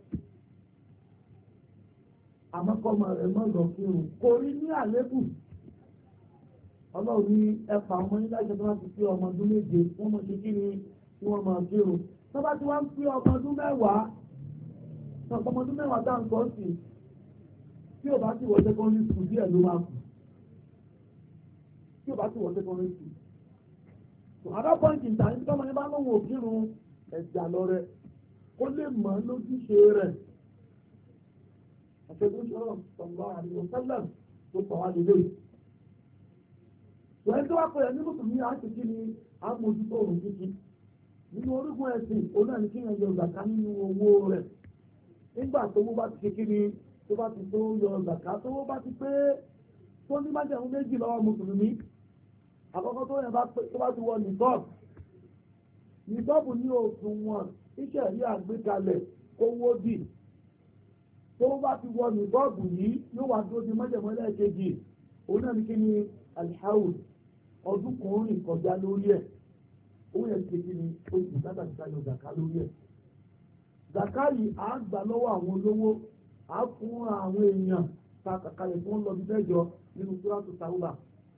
àmọ́ kọ́mọ rẹ̀ mọ́ lọ kírun kò rí ní àlébù ọlọ́run ní ẹ̀fà ọmọ yín láti ṣe láti fi ọmọ ọdún méje wọ́n mọ̀ ṣe kí ni kí wọ́n máa kírun tó bá ti wá ń fi ọmọ ọdún mẹ́wàá ọmọ ọdún mẹ́wàá tá à ń kọ́ sí tí ò bá ti wọ secondary school díẹ̀ ló máa kù tí ò bá ti wọ secondary school àdá pọ́ǹtì ìta ní tọ́mọ yẹn bá lóhùn òkírun ẹ̀jà lọ rẹ̀ ó lè mọ̀ lójúṣe rẹ̀ àtẹ̀gùn sọ̀rọ̀ sọ̀rọ̀ àríwọ̀ sẹ́lẹ̀m tó pọ̀ wá lélẹ̀. wọ́n tó wá pẹ̀lú ní mùsùlùmí àti kí ni á mójútó òrùn kíkí nínú orígun ẹ̀sìn òun náà ní kí yẹn yọ zàká nínú owó rẹ̀ nígbà tó bá ti ṣe kí ni tó bá ti tó yọ zàká tó bá ti pé tó ní májẹ̀mú méjì lọ́wọ́ mùsùlùmí àkọ́kọ́ tó yẹn tó bá ti wọ nìtọ́ọ̀bù nìtọ́ọ̀bù ní òṣùwọ̀n iṣẹ́ rí àgbékalẹ̀ owó dì tó bá ti wọ nìtọ́ọ̀bù yìí yóò wá tó di májẹ̀mú ẹlẹ́ẹ̀kejì òun náà ní kí ni alhaul ọdún kan rìn kọjá lórí ẹ̀ ó yẹ kí ni oṣù kátàkítà yọ zàká lórí ẹ̀ zàká yìí à ń gbà lọ́wọ́ àwọn olówó à fún àwọn èèyàn ta kàkàlẹ̀ tó ń lọ bí mẹ́jọ nínú súrátù Tawbah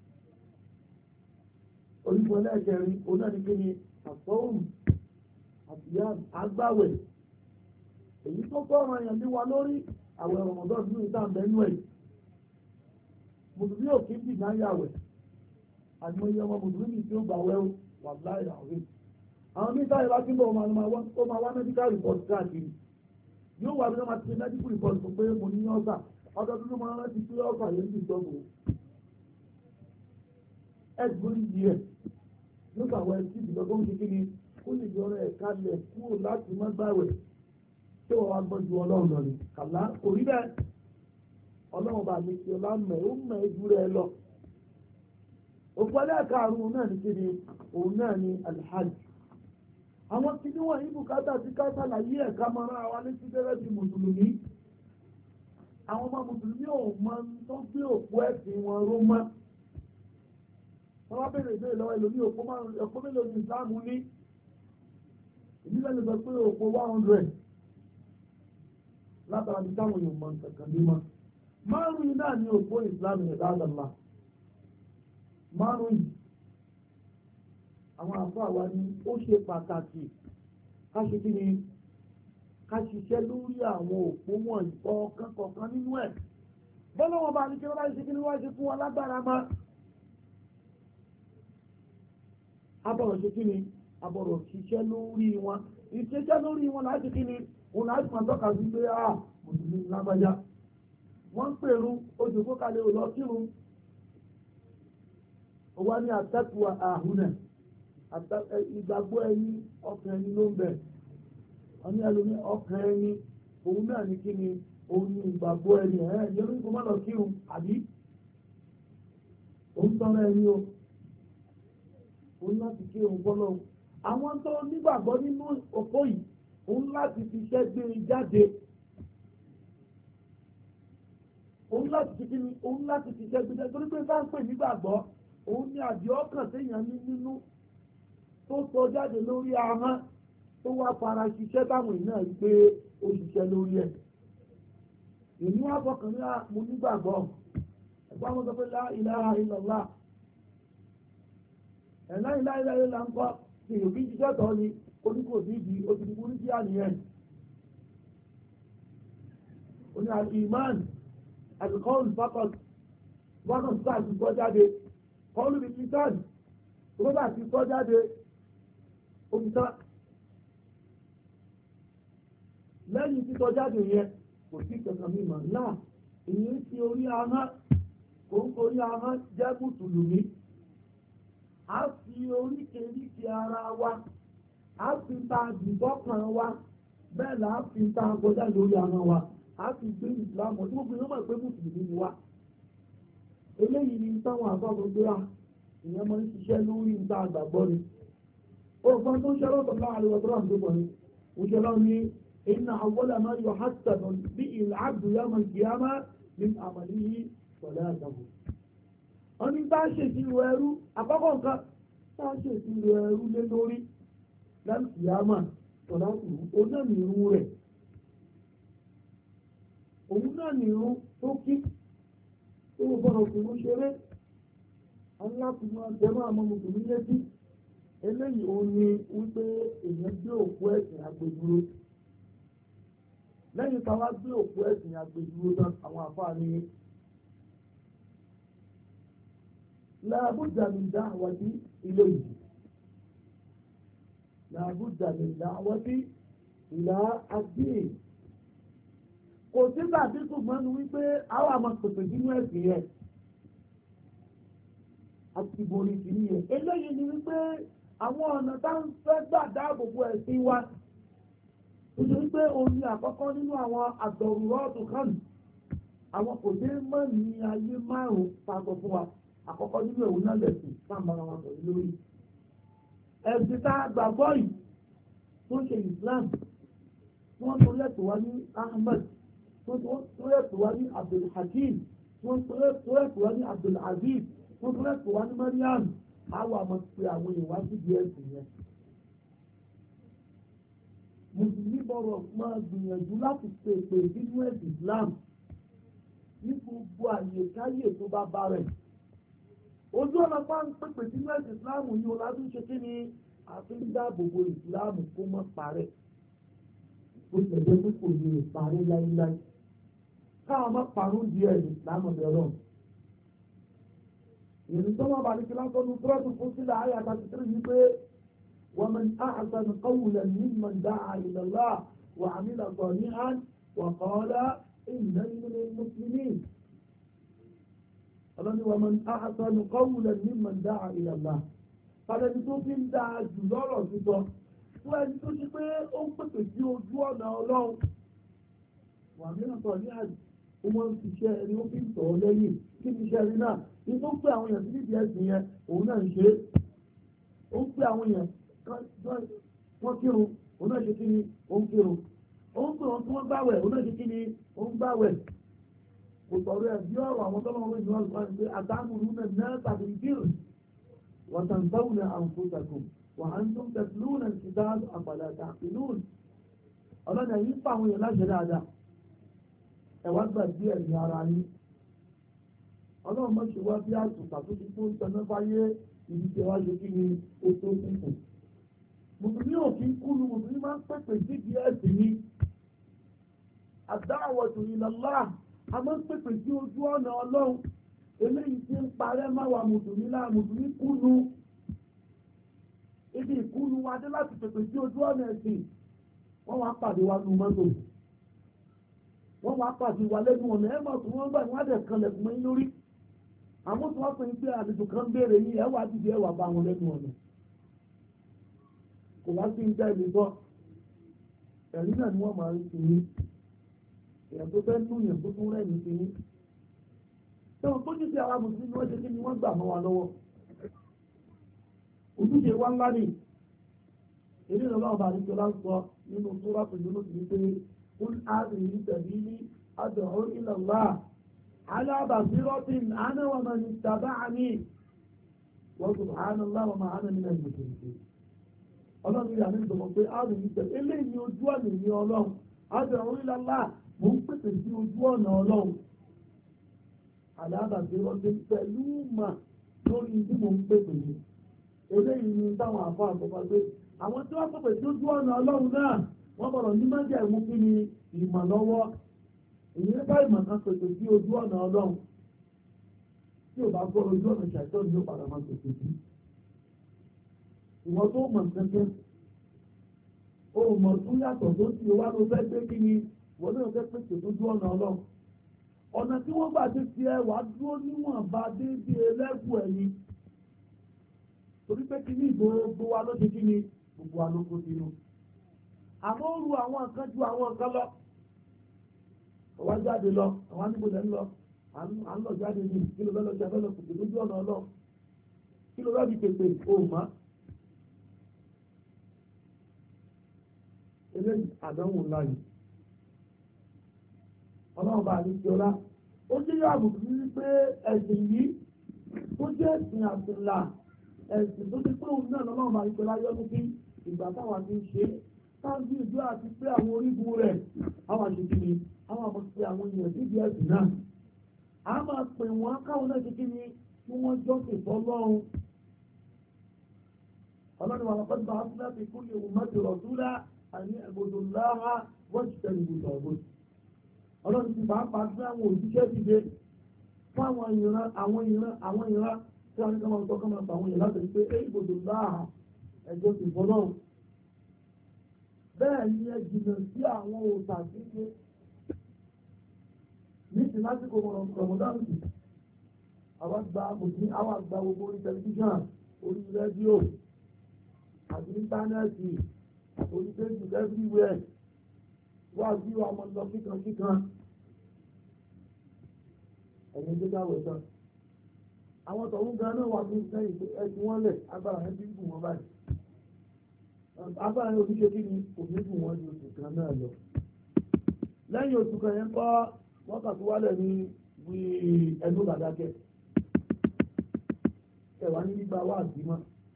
onífọ̀ ẹlẹ́ẹ̀kẹrin òun náà ní kí ni àfọ́hùn àtìyá àgbàwẹ̀ èyí tó fọ́ọ̀rọ̀ èèyàn ní wa lórí àwẹ̀ Ramadan nínú ìtàǹbẹ̀nú ẹ̀ mùsùlùmí ò kí ń dì náà yàwẹ̀ àgbọ̀nyẹ ọmọ mùsùlùmí tí ó gbà wẹ́wò wà láì ràwé àwọn mítà ìlà tí ń bọ̀ ó máa wá medical report káàkiri yóò wà bí wọ́n máa ti ṣe medical report fún pé mo ní ọ́sà ọdọọdún ló máa rántí pé ọ́sà yẹn ti dọ́gbò every year ló bá wọ ẹtí ìdìbò ń ṣe kí ni kó lè yọrọ ẹ̀ kalẹ̀ kúrò láti má gbàwẹ̀ tí wọ́n wá gbọ́jú ọlọ́run lọ ni kàlá kò rí bẹ́ẹ̀ ọlọ́run bá mi ṣe ọlá mẹ́ ó mẹ́ ojú rẹ̀ lọ òpólẹ́ karùn-ún náà ní kí ni òun náà ní alhaj àwọn tí níwọ̀n yìí bùkátà sí ká ṣàlàyé ẹ̀ka mọ́ra wa létí gẹ́gẹ́ bí mùsùlùmí àwọn ọmọ mùsùlùmí ò mọ tó gbé òpó ẹ̀sìn wọn ró mọ́ wọ́n wá bèèrè ìbéèrè lọ́wọ́ ìlú ní òpó mélòó ní ìsìláàmù ní ìbílẹ̀ lè sọ pé òpó one hundred látara ní táwọn èèyàn mọ kankan bí mọ́ márùn-ún yìí náà ní òpó ìsìláàmù ẹ̀dá àdàlà márùn-ún yìí àwọn àfáà wa ní ó ṣe pàtàkì ká ṣe kí ni ká ṣiṣẹ́ lórí àwọn òpó wọ̀nyí kọ̀ọ̀kan kọ̀ọ̀kan nínú ẹ̀ bọ́lá wọn bá ní kí wọ́n bá ṣe kí ni wọ́n ṣe fún wọn lágbára mọ́ abọ̀rọ̀ ṣe kí ni abọ̀rọ̀ ṣiṣẹ́ lórí wọn ìṣiṣẹ́ lórí wọn láti kí ni òun láti máa tọ́ka sí pé a mùsùlùmí lágbájá wọ́n ń pèrú ojú kó kalẹ̀ ò lọ kírun ó wá ní àtẹ́kùwà àhúnẹ̀ ìgbàgbọ́ ẹni ọkàn ẹni ló ń bẹ̀ wọ́n ní ẹlòmí ọkàn ẹni òun náà ní kí ni òun ní ìgbàgbọ́ ẹni ẹ̀ ẹ̀ yẹ́rú kó má lọ kírun àbí òun tọ́rọ ẹni o òun láti kí òun bọ́ lọ́wọ́ àwọn tó nígbàgbọ́ nínú òpó yìí òun láti fi iṣẹ́ gbé jáde òun láti fi kíni òun láti fi iṣẹ́ gbé jáde torí pé bá ń pè nígbàgbọ́ òun ní àdìẹ ọkàn téèyàn ní nínú tó sọ jáde lórí ahọ́n tó wá fara ṣiṣẹ́ táwọn èèyàn rí pé ó ṣiṣẹ́ lórí ẹ̀ èmi wá fọkàn ní mo nígbàgbọ́ ẹ̀gbọ́n àwọn sọ pé lá ilaha illallah ẹ̀lá ìlà ìlà ìlà ń kọ́ tí yóò bí jíjọ́ tọ́ ni oníkò sí ibi òtùdìbò ní sí àníyàn oní al-iman al-qawl faqat wọ́n náà sáà ti kọ́ jáde kọ́lù bí ti sáà tó bá ti kọ́ jáde òmìta lẹ́yìn títọ́ jáde yẹn kò sí kankan mímọ̀ náà èyí tí orí ahọ́n kò ń orí ahọ́n jẹ́ mùsùlùmí a fi oríkèéríkèé ara wa a fi ta àdìbọ́kàn wa bẹ́ẹ̀ là á fi ta kọjá lórí ahọ́n wa a fi gbé ìsìlámù tí gbogbo yóò mọ̀ pé mùsùlùmí ni wa eléyìí ni táwọn àgbàgbọ́ gbé wa ìyẹn máa ń ṣiṣẹ́ lórí níta àgbàgbọ́ ni òfin tó ń ṣe lọ́tọ̀ láàrin ọ̀tọ́ àti ọ̀tọ̀ ni òṣèlú ni inna awwala ma yuhasabu bihi al-'abdu yawma al-qiyamah min 'amalihi salatuhu wọ́n ní bá ṣe ìṣirò ẹrú àkọ́kọ́ nǹkan bá ṣe ìṣirò ẹrú lé lórí láti yàmà tọ̀láṣù òun náà ní irun rẹ̀ òun náà ní irun tó kí tó gbọ́dọ̀ fi mú ṣeré aláàfin àjẹmọ́ àmọ́ mùsùlùmí létí eléyìí òun ni wípé èèyàn gbé òkú ẹ̀sìn àgbèdúró lẹ́yìn táwa gbé òkú ẹ̀sìn àgbèdúró tán àwọn àfáà ní لا بد من دعوة إليه لا بد من دعوة إلى الدين kò sí tàbí ṣùgbọ́n wípé àwọn àmọ́ pèpè nínú ẹ̀sìn yẹn àti ìbòrì sí ní yẹn eléyìí ni wípé àwọn ọ̀nà tá ń fẹ́ gbà dáàbò bo ẹ̀sìn wa ó ṣe wípé òun ni àkọ́kọ́ nínú àwọn àdọ̀rùrọ́ọ̀tù kan àwọn kò dé mọ́ ní ayé márùn-ún pàgọ́ fún wa àkọ́kọ́ nínú òun náà lẹ̀sìn sáàmbára wọn pẹ̀lú lórí ẹ̀sìn tá a gbàgbọ́ yìí tó ń ṣe Islam wọ́n torí ẹ̀tọ́ wa ní Ahmed wọ́n torí ẹ̀tọ́ wa ní Abdul Hakim wọ́n torí ẹ̀tọ́ wa ní Abdul Aziz wọ́n torí ẹ̀tọ́ wa ní Mariam àwọn àmọ́ pé àwọn èèyàn wá sí di ẹ̀sìn yẹn mùsùlùmí bọ̀rọ̀ máa gbìyànjú láti pèpè nínú ẹ̀sìn Islam ní gbogbo àyèkáyè tó bá bá rẹ̀ ojú ọ̀nà bá ń pèpè sínú ẹ̀sìn Islam ní ọ̀làdún ṣe kí ni àfi ń dáàbò bo Islam kó má parẹ́ ó tẹ̀lé pé kò lè parẹ́ láíláí káwọn má parun díẹ̀ ní Islam ọ̀bẹ̀rọ̀ ìrìn tó máa bá ní kí lásán ní túrọ́tù fún sílẹ̀ ayé àtàkì tí ní pé ومن أحسن قولا ممن دعا إلى الله وعمل صالحا وقال إنني من المسلمين قال ومن أحسن قولا ممن دعا إلى الله قال لتوفي دعا جلال سيطة وأن تشبه أمك في وجوانا الله وعمل صالحا ومن في شهر وفي صالحي كيف شهرنا يتوفي عوية سيدي أسمية وهنا شيء أمك عوية wọ́n kírun òun náà ṣe kí ni ó ń kírun òun pè wọ́n tí wọ́n gbàwẹ̀ òun náà ṣe kí ni ó ń gbàwẹ̀ kò sọ̀rọ̀ ẹ̀ bí ọ̀rọ̀ àwọn tọ́lọ́wọ́ ìlú ọ̀sán pé àtàmùrú náà náà tàbí bírù wọ́n tàn sáwùn náà àǹfọ̀sàkùn wà á ń tún tẹ̀sílù náà ti dá àpàdà àpìlú ọlọ́dà yìí fà àwọn èèyàn láṣẹ dáadáa ẹ̀wá gbà bí ẹ̀mí ara yín ọlọ́run mọ̀ ṣe wá bí àtùpà tó ti fún tẹnẹ́fáyé ibi tí wá ṣe kí ni ó tó kúkú mùsùlùmí ò kí ń kúrú mùsùlùmí máa ń pèpè síbi ẹ̀sìn ní ad-da'watu ila Allah a máa ń pèpè sí ojú ọ̀nà ọlọ́run eléyìí tí ń parẹ́ máa wà mùsùlùmí láà mùsùlùmí kúnu ibi ìkúnu wa dé láti pèpè sí ojú ọ̀nà ẹ̀sìn wọ́n wá pàdé wa nu mọ́tò wọ́n wá pàdé wa lẹ́nu ọ̀nà ẹ̀ mọ̀ tí wọ́n gbà wọ́n á dẹ̀ kanlẹ̀ fún mi lórí àmọ́ tí wọ́n pè é pé àlejò kan béèrè yìí ẹ̀ wá dìde ẹ̀ wà bá wọn lẹ́nu ọ̀nà kò wá sí ìjà ìlú tọ́ ẹ̀rí náà ni wọ́n máa ń fi ní èèyàn tó fẹ́ nú yẹn tó tún rẹ̀ ní fi ní tẹ́wọ̀n tó ní sí àwọn mùsùlùmí wọ́n ṣe kí ni wọ́n gbà mọ́ wa lọ́wọ́ ojúṣe wa ńlá ni èdè ìrọ̀lá ọba àdìsọ láǹsọ nínú sórà pẹ̀lú ló ti ní pé kún áàrùn yìí tẹ̀lé ní ad'u ila Allah ala basiratin ana wa man ittaba'ani wa subhanallahi wa ma ana minal mushrikeen ọlọ́run ìyá mi sọ̀rọ̀ pé àrùn yìí tẹ̀lé eléyìí ojú ọ̀nà ní ọlọ́run ad'u ila Allah mò ń pèsè sí ojú ọ̀nà ọlọ́run àdáàbàgbé ọdún pẹ̀lú mà lórí tí mò ń pèsè ní eléyìí ni táwọn àfọ àkọ́kọ́ pé àwọn tí wọ́n pèsè sí ojú ọ̀nà ọlọ́run náà wọ́n bọ̀rọ̀ ní májẹ̀ ìwú kí ni ìmọ̀ lọ́wọ́ èyí nípa ìmọ̀ kan pèsè sí ojú ọ̀nà ọlọ́run tí ò bá gbọ́ ojú ọ̀nà ṣàìtọ́ ni ó padà máa pèsè sí ìwọ̀n tó mọ̀ kẹ́kẹ́ o mọ̀ tún yàtọ̀ tó ti wá ló fẹ́ gbé kí ni wọ́n náà fẹ́ pèsè lójú ọ̀nà ọlọ́run ọ̀nà tí wọ́n gbà dé ti ẹ wà dúró níwọ̀n bá déédéé ẹlẹ́gùn ẹ̀yìn torí pé kí ní gbogbo wa ló ṣe kí ni gbogbo wa ló kó sínú àmọ́ ó ru àwọn nǹkan ju àwọn nǹkan lọ ọwọ́ jáde lọ àwọn anígbòlẹ̀ ń lọ à ń lọ jáde ní kí ló fẹ́ lọ ṣe abẹ́ lọ pèsè lójú ọ̀nà ọlọ́run kí ló fẹ́ fi pèsè òun mọ́ eléyìí àdánwò láyé ọlọ́run bá ní kíọ́lá ó jẹ́ yóò àbùkù ní pé ẹ̀sìn yìí tó jẹ́ ẹ̀sìn àtìlà ẹ̀sìn tó ti pé òun náà lọ́lọ́run bá ní kíọ́lá yọ́nú bí ìgbà táwọn ti ń ṣe káàdì ìjọ àti pé àwọn orígun rẹ̀ àwọn àṣekí ni àwọn àmọ́ pé àwọn èèyàn níbi ẹ̀sìn náà a máa pè wọ́n káwọn náà ṣe kí ni kí wọ́n jọ́sìn fọ́lọ́run ọlọ́run wà lọ́pọ̀ nípa àfúnná fi kúlẹ̀ òun mọ́tò rọ̀dúrà àní ẹ̀gbọ́dọ̀ láhà wọ́n ti tẹ̀lé ìbùdó ọ̀gbọ́n ọlọ́run ti pàápàá gbé àwọn òṣìṣẹ́ dìde fún àwọn ìran àwọn ìran àwọn ìran tí wọ́n ní ká máa sọ ká máa fà àwọn ìran láti rí pé èyí gbọdọ̀ láàá ẹjọ́ ti bọ́ náà bẹ́ẹ̀ ni ẹ jìnnà sí àwọn òòṣà ṣíṣe ní ti lásìkò rọmọdánù àwọn àgbà òsì àwọn àgbà gbogbo orí tẹlifíṣàn orí rédíò àti íńtánẹ́ẹ̀tì àti oníṣẹ́jú everywhere wá sí ọmọ lọ kíkan kíkan ẹ̀yìn tó dáwọ̀ tán àwọn tọ̀hún gan náà wà ní sẹ́yìn pé ẹ̀sì wọ́n lẹ̀ agbára ẹ̀ ti ń gùn wọn báyìí agbára ẹ̀ oníṣẹ́ kí ni kò ní gùn wọn ní oṣù kan náà lọ lẹ́yìn oṣù kan yẹn kọ́ wọ́n kà tó wálẹ̀ ní wí ẹnu bàdákẹ́ ẹ̀wà ní gbígbà wà àdìmọ́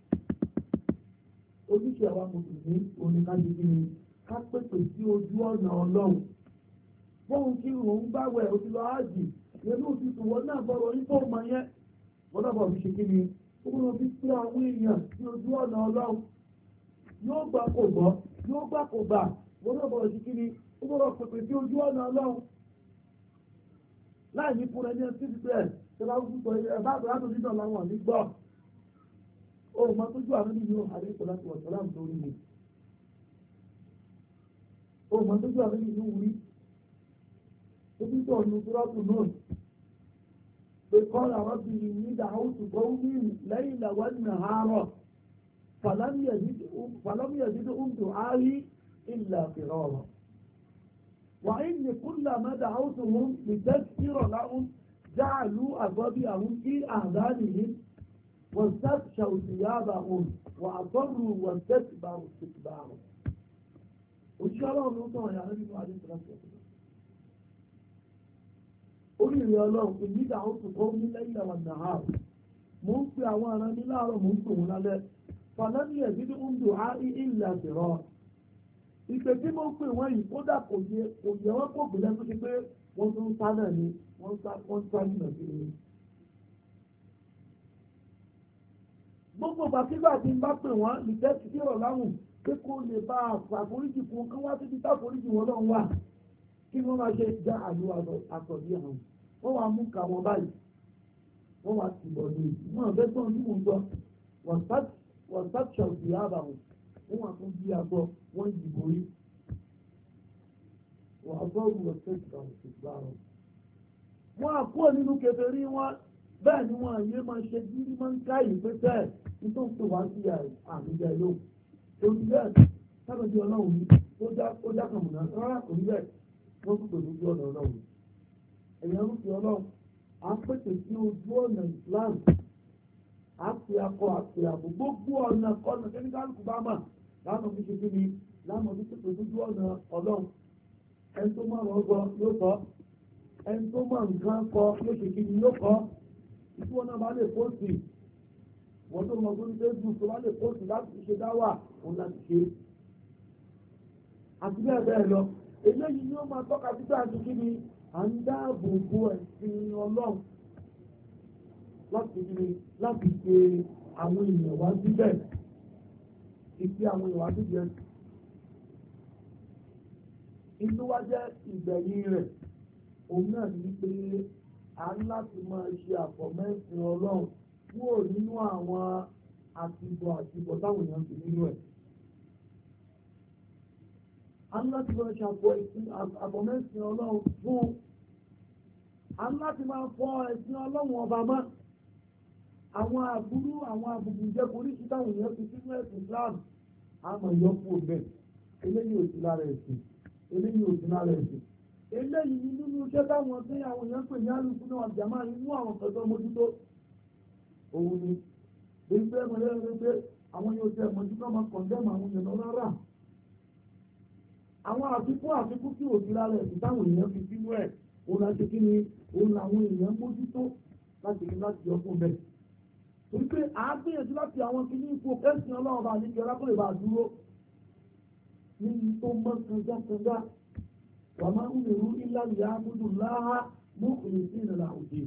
ojúṣe àwa mùsùlùmí oníkájú kí ni ká pèpè sí ojú ọ̀nà ọlọ́run fóun kí òun gbàwẹ̀ òsì lọ áàjì nínú òtítù wọn náà bọ̀rọ̀ yín tó mọ yẹn wọ́n náà bọ̀ fi ṣe kí ni ó gbọ́dọ̀ fi pé àwọn èèyàn sí ojú ọ̀nà ọlọ́run yóò gbà kò gbọ́ yóò gbà kò gbà wọ́n náà bọ̀rọ̀ ṣe kí ni ó gbọ́dọ̀ pèpè sí ojú ọ̀nà ọlọ́run láì ní fúnra ẹni ẹni tí bẹ́ẹ̀ ṣe bá wúkú sọ ẹ bá àgbà látò nínú ọ̀làwọ̀n ní gbọ́ ohun máa tójú àwọn nínú àdéhùn sọlá ti wọ̀ sọlá ń torí mi ohun máa tójú àwọn nínú wúrí ebi tó ọ̀nù sọ́rọ́tù náà pé kọ́ra wọ́n fi ní ìdáhùn ṣùgbọ́n ní lẹ́yìn làwọn ní àárọ̀ fàlámìyà dídú oúnjẹ àárí ìlà fìrọ̀rọ̀ wà ní كلما دعوتهم لتذكر لهم جعلوا أصابعهم في آذانهم واستغشوا ثيابهم وأصروا واستكبروا استكبارا وإن شاء الله نوصل يا نبي عليه الصلاة والسلام orí ìrìn ọlọ́run pé nígbà ó tún kọ́ ní lẹ́yìn àwọn nàá mò ń pe àwọn ará ní láàárọ̀ mò ń pè wọ́n lálẹ́ fàlẹ́mì ẹ̀bí ní ń dùn á ilẹ̀ àtẹ̀rọ ìpè tí mo ń pè wọ́n yìí kódà kò yẹ kò yẹ wọ́n kò gbé lẹ́nu sí pé wọ́n tún ń sá náà ni wọ́n ń sá wọ́n ń sá nínú sí ni. gbogbo bàtígbà tí ń bá pè wọ́n ìtẹ́ ti kí ọ̀rọ̀ láwùn pé kó lè bá àforíjì fún kí wọ́n ti fi táforíjì wọn náà wà kí wọ́n máa ṣe já àlú àtọ̀bí àwọn wọ́n wá mú ka wọn báyìí wọ́n wá ti bọ̀ ní ìwọ̀n ọ̀bẹ tó ń bí wọn gbọ́ wọ́n sáàtì ọ̀sì àbà wọn wọ́n wá fún bí agbọ́ wọ́n yìí borí wọ́n agbọ́rù wọ́n sẹ́ẹ̀tì àwọn ìgbà wọn. wọ́n á kúrò nínú kèfèrí wọn bẹ́ẹ̀ ni wọ́n àyè máa ṣe bí máa ń ká yìí pé bẹ́ẹ̀ ní tó ń pè wá sí àmìjẹ yóò torí bẹ́ẹ̀ sábẹ́bí ọlọ́run ní ó já kàmùnà rárá kò ní bẹ́ẹ̀ wọ́n tún pèsè ojú ọ̀nà ọlọ́run ẹ̀yìn arúgbó ọlọ́run à ń pèsè sí ojú ọ̀nà Islam à ń pè akọ àpè àbò gbogbo ọ̀nà kọ́nà kẹ́míkálùkù bá mà láàmú fi ṣe kí ni láàmú fi pèsè ojú ọ̀nà ọlọ́run ẹni tó mọ̀ ọ̀rọ̀ gbọ́ yóò kọ́ ẹni tó mọ̀ nǹkan kọ yóò ṣe kí ni yóò kọ́ ìfún ọ̀nà bá lè pósì wọ́n tó mọ̀ tó ní Facebook tó bá lè pósì láti ṣe dáwà òun láti ṣe àti bẹ́ẹ̀ bẹ́ẹ̀ lọ eléyìí ni ó máa tọ́ka sí pé àti kí ni à ń dáàbò bo ẹ̀sìn ọlọ́run láti kí láti ṣe àwọn èèyàn wá síbẹ̀ ìfi àwọn èèyàn wá síbẹ̀ inú wá jẹ́ ìgbẹ̀yìn rẹ̀ òun náà ní pé a ń láti máa ṣe àfọ̀mẹ́sìn ọlọ́run kúrò nínú àwọn àtìbọ̀ àtìbọ̀ táwọn èèyàn ti nínú ẹ̀. a ń láti máa ṣe àfọ̀mẹ́sìn ọlọ́run fún a ń láti máa fọ ẹ̀sìn ọlọ́run ọba mọ́ àwọn àbúrú àwọn àbùkù jẹ́ oríṣi táwọn èèyàn ti sínú ẹ̀sìn Islam àmọ̀ ìyọ́kù ọ̀bẹ eléyìí ò sí lára ẹ̀sìn eléyìí ò sí lára ẹ̀sìn eléyìí ni nínú iṣẹ́ táwọn tí àwọn èèyàn pè ní àlùkù náà jàmáà nínú àwọn kẹtọ́ mójútó òun ni bí pé mọ̀lẹ́ rẹ̀ pé àwọn yóò tẹ mójútó máa kọ̀ndẹ́mù àwọn èèyàn rárá àwọn àfikún àfikún tí ò sí lára ẹ̀sìn táwọn èèyàn fi sínú ẹ̀ òun láti kí ni òun làwọn èèyàn mójútó láti ní láti yọ fún bẹ́ẹ̀ torí pé à á gbìyànjú láti àwọn kìíní ipò kẹ́sìn ọlọ́run bá níbi ọlákùnrin bá dúró ní tó mọ́ kanjákanjá wà máa ń lèrú ilá ìyá àbúdù láhá mú òyìn sí ìrìnà òjì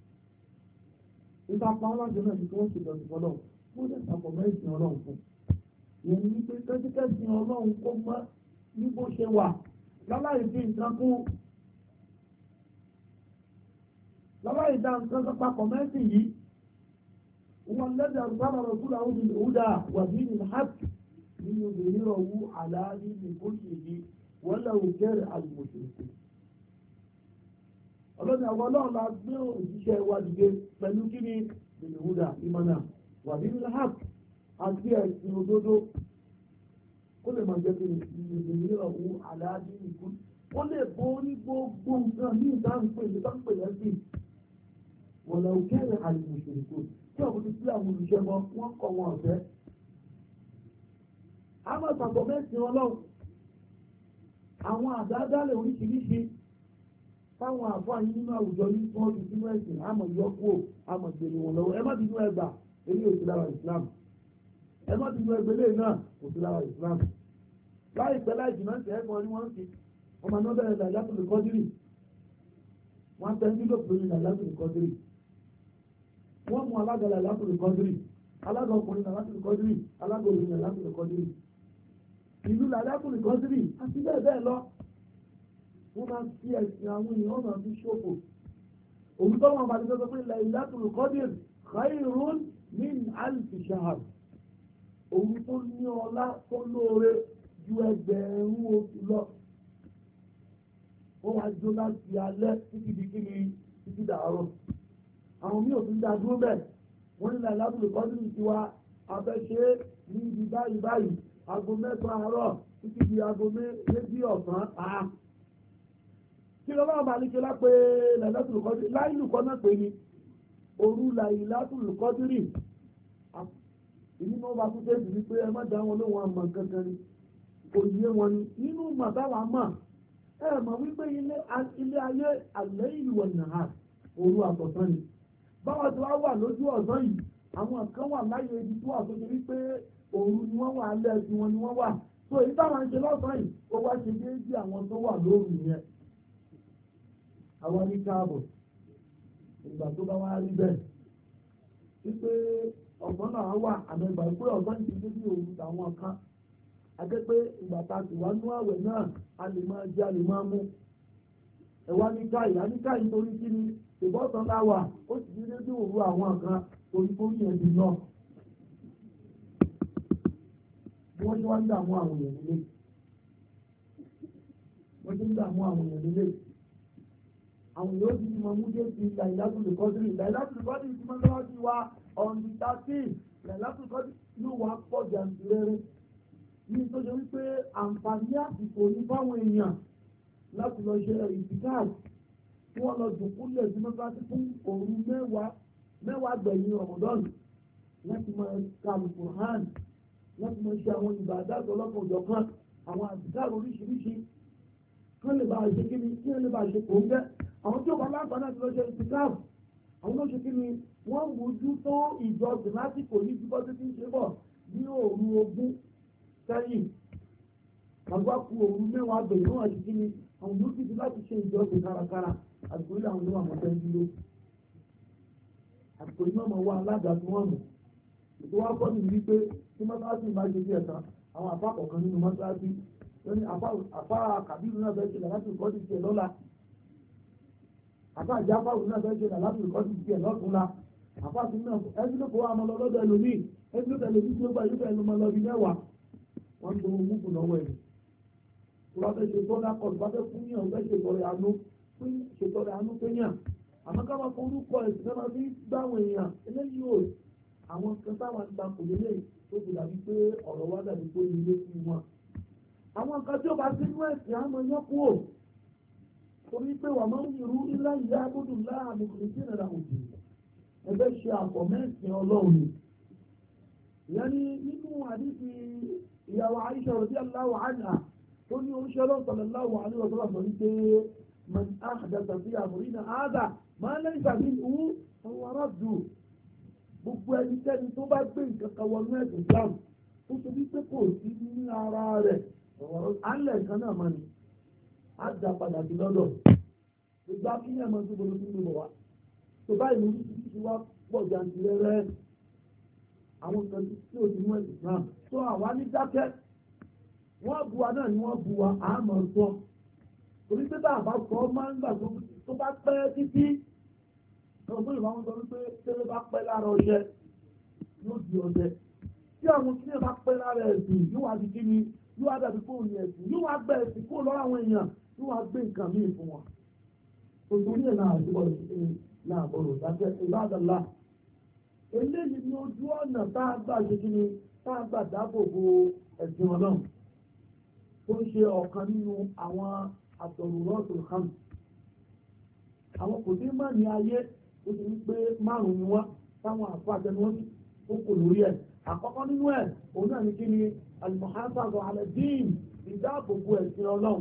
ìta pa alájọ náà ní kí wọ́n ṣe lọ́sí fọlọ́run wọ́n lè sàpọ̀ mẹ́sìn ọlọ́run fún ìyẹn ní pé kẹ́sìkẹ́sìn ọlọ́run kó mọ́ ní bó ṣe wà láláì fi nǹkan kún láláì dá nǹkan kan papọ̀ mẹ́sìn yìí wọ́n lẹ́dẹ̀ àrùsára rọ̀kúlà ó di òwúdà wà ní ìlhàkì nínú ìrìnrọ̀wú àlàárí nìkóṣèlú wọ́n lẹ́wọ̀ kẹ́rẹ̀ alùmọ̀ṣẹ̀ṣẹ̀. ọlọ́dún àwọn ọlọ́run la gbé òjíṣẹ́ wa dìde pẹ̀lú kí ni ìlúhùdà ìmọ̀nà wà ní ìlhàkì àti ẹ̀sìn òdodo kó lè máa jẹ́ kí ni ìrìnlẹ̀ ọ̀hún àlàájú nìkú ó lè borí gbogbo nǹkan ní ìdáǹpẹ̀ ìdáǹpẹ̀ lẹ́sìn wọ̀nà òkèèrè àìmọ̀ṣẹ̀kù tí ọ̀pọ̀ ti sí àwọn olùṣẹ́gbọ́n wọ́n kọ̀ wọn ọ̀fẹ́. a máa sàtọ̀ mẹ́sìn ọlọ́run àwọn àdádálẹ̀ oríṣiríṣi táwọn àfáàyí nínú àwùjọ yìí tí wọ́n ti sínú ẹ̀sìn àmọ̀ yọkú àmọ̀ gbèrè wọn lọ́wọ́ ẹ má bínú ẹgbà èyí ò sí lára Islam ẹ má bínú ẹgbẹ́lẹ́ náà kò sí lára Islam láìpẹ́ láì jìnnà sí ẹ̀gbọ́n ni wọ́n ti ọmọ náà bẹ̀rẹ̀ Lailatul Qadri wọ́n tẹ́ ní lópin ní Lailatul Qadri wọ́n mú alága Lailatul Qadri alága ọkùnrin Lailatul Qadri alága obìnrin Lailatul Qadri ìlú Lailatul Qadri àti bẹ́ẹ̀ bẹ́ẹ̀ lọ wọ́n máa fi ẹ̀sìn àwọn èèyàn náà fi ṣòfò òun tó wọn bá ti sọ pé Lailatul Qadri khairun min alfi shahr òun tó ní ọlá tó lóore ju ẹgbẹ̀rún oṣù lọ wọ́n wá jó láti alẹ́ títí di kí ni títí dàárọ̀ àwọn mí ò fi ń dá dúró bẹ́ẹ̀ wọ́n ní Lailatul Qadri ti wá abẹ́ṣe ní ibi báyìí báyìí aago mẹ́ta àárọ̀ títí di aago méjì ọ̀sán àá kí lọ́wọ́ bá ní kí lá pé Lailatul Qadri láìlù kan náà pé ni òru Lailatul Qadri ìní náà bá tún tẹ́sì wípé ẹ má dá wọn lóhun àmọ̀ kankan ni kò yé wọn ni nínú màtáwà mọ̀ ẹ mọ̀ wípé ilé ayé al-layl wan-nahar òru àtọ̀sán ni báwa tí wọ́n wà lójú ọ̀sán yìí àwọn kan wà láyé ibi tó wà tó ṣe wípé òru ni wọ́n wà alẹ́ ẹ̀sìn wọn ni wọ́n wà tó èyí táwọn ń ṣe lọ́sàn yìí ó wá ṣe déédéé àwọn tó wà lóru yẹn àwọn ní káàbọ̀ ìgbà tó bá wá rí bẹ́ẹ̀ wípé ọ̀sán náà wà àmọ́ ìgbà pé ọ̀sán yìí ti dé bí òru tàwọn kan àti pé ìgbà tá a sì wá nú àwẹ̀ náà a lè máa jẹ a lè máa mú ẹ̀wá ní káyì á ní káyì torí kí ni ìbọ̀sán láwà ó sì dé dé òru àwọn kan torí kó yẹn dì náà bí wọ́n ti wá ń dààmú àwọn èèyàn nílé wọ́n ti ń dààmú àwọn èèyàn nílé àwọn yóò ti mọ mú dé ti Lailatul Qadri Lailatul Qadri ti mọ́ lọ́wọ́ sí wa on the thirteen Lailatul Qadri yóò wá pọ̀ jàǹtìrẹrẹ ní tó ṣe wípé àǹfààní àsìkò ní fáwọn èèyàn láti lọ ṣe ìdíkàt tí wọ́n lọ dùnkúlẹ̀ sí mọ́sáàtì fún òru mẹ́wàá mẹ́wàá gbẹ̀yìn Ramadan láti máa ka Al-Qur'an láti máa ṣe àwọn ìbàdà ọlọ́kan òjọ̀kan àwọn àdìgáàrò oríṣiríṣi kí wọ́n lè bá ṣe kí ni kí wọ́n lè bá ṣe kò ń bẹ́ àwọn tí ó bá láǹfààní àti lọ ṣe ìdíkàt àwọn ló ṣe kí ni wọ́n mójú tó ìjọsìn lásìkò yìí bí bọ́sí ti ń ṣe bọ̀ ní òru ogún sẹ́yìn àgbà kú òru mẹ́wàá gbẹ̀yìn náà àti kíni àwọn yóò ti láti ṣe ìjọsìn kárakára àsìkò ilé àwọn oníwà mọ̀tẹ́ ń dúró àsìkò iná mọ̀ wá alága tí wọ́n mọ̀ ètò wá fọ́ nìyí wípé tí mọ́sáàsì bá ṣe sí ẹ̀sán àwọn àpá kọ̀ọ̀kan nínú mọ́sáàsì wọ́n ní àpá kàbírù náà fẹ́ ṣe láti ìkọ́ ti tiẹ̀ lọ́la àpá àjáfáwù náà fẹ́ ṣe láti ìkọ́ ti tiẹ̀ lọ́túnla àpá àti náà ẹbí ló kó wa mọ́ lọ lọ́dọ̀ ẹlòmíì ẹbí ló tẹ̀lé tí ó gbà yóò fẹ́ lọ́mọ lọ bí mẹ́wàá wọ́n tó mú kù lọ́wọ́ ẹ̀ tó bá fẹ́ ṣe tọ́lá kọ́ tó bá fẹ́ fún yàn fẹ́ ṣètọrẹ àánú fún ṣètọrẹ àánú péyàn àmọ́ ká máa forúkọ ẹ̀sìn náà máa fi gbáwọn èèyàn eléyìí ò àwọn kan táwọn àti takò lélẹ̀ tó ti dàbí pé ọ̀rọ̀ wá dàbí pé ilé sí wọn. àwọn kan tí ó bá sínú ẹ̀sìn àmọ́ yán kú ò torí pé wà máa ń yìrú ilá ìyá agbódùn láàmú kìrìsì náà òjì ẹgbẹ́ ṣe àfọ̀mẹ́sìn ọlọ́run ìyẹn ní nínú àdìsí ìyàwó Aisha radiyallahu anha tó ní oúnjẹ ọlọ́run sallallahu alaihi wa sallam sọ wípé man ahdatha fi amrina hadha ma laysa minhu fahuwa raddu gbogbo ẹnikẹ́ni tó bá gbé nǹkan kan wọnú ẹ̀sìn Islam ó ṣe wípé kò sí ní ara rẹ̀ alẹ́ kan náà mọ́ ni á dá padà sí lọ́dọ̀ ìgbà kí ní ẹ̀mọ́ tó gbọdọ̀ tó ń bọ̀ wá tó báyìí ní títí wá pọ̀ jàǹtìrẹrẹ àwọn kan tí ó ti mú ẹ̀sìn Islam tó àwa ní dákẹ́ wọ́n bu wa náà ni wọ́n bu wa àmọ́ sọ torí pé bá bá sọ máa ń gbà tó bá pẹ́ títí ọ̀gbọ́n ìwà wọn sọ wípé tẹ́lẹ̀ bá pẹ́ lára ọṣẹ yóò di ọṣẹ tí àwọn kílẹ̀ bá pẹ́ lára ẹ̀sìn yóò wá di kí ni yóò wá dàbí fóònù ẹ̀sìn yóò wá gbẹ ẹ̀sìn kó lọ́rọ̀ àwọn èèyàn yóò wá gbé nǹkan míì fún wọn. òtòrí ẹ̀ náà àti bọ̀rọ̀ sí náà bọ̀rọ̀ dákẹ́ ìbádàlá eléyìí ní ojú ọ̀nà tá a gbà ṣe kí ni tá a gbà dáàbò bo ẹ̀sìn ọlọ́run tó ń ṣe ọ̀kan nínú àwọn àtọ̀rùrọ́ọ̀tò kan àwọn kò dé má ní ayé ó ti ń pé márùn-ún ni wọ́n táwọn àfọ àtẹnuwọ́n sí ó kò lórí ẹ̀ àkọ́kọ́ nínú ẹ̀ òun náà ní kí ni al-muhafaza ala din ìdáàbòbò ẹ̀sìn ọlọ́run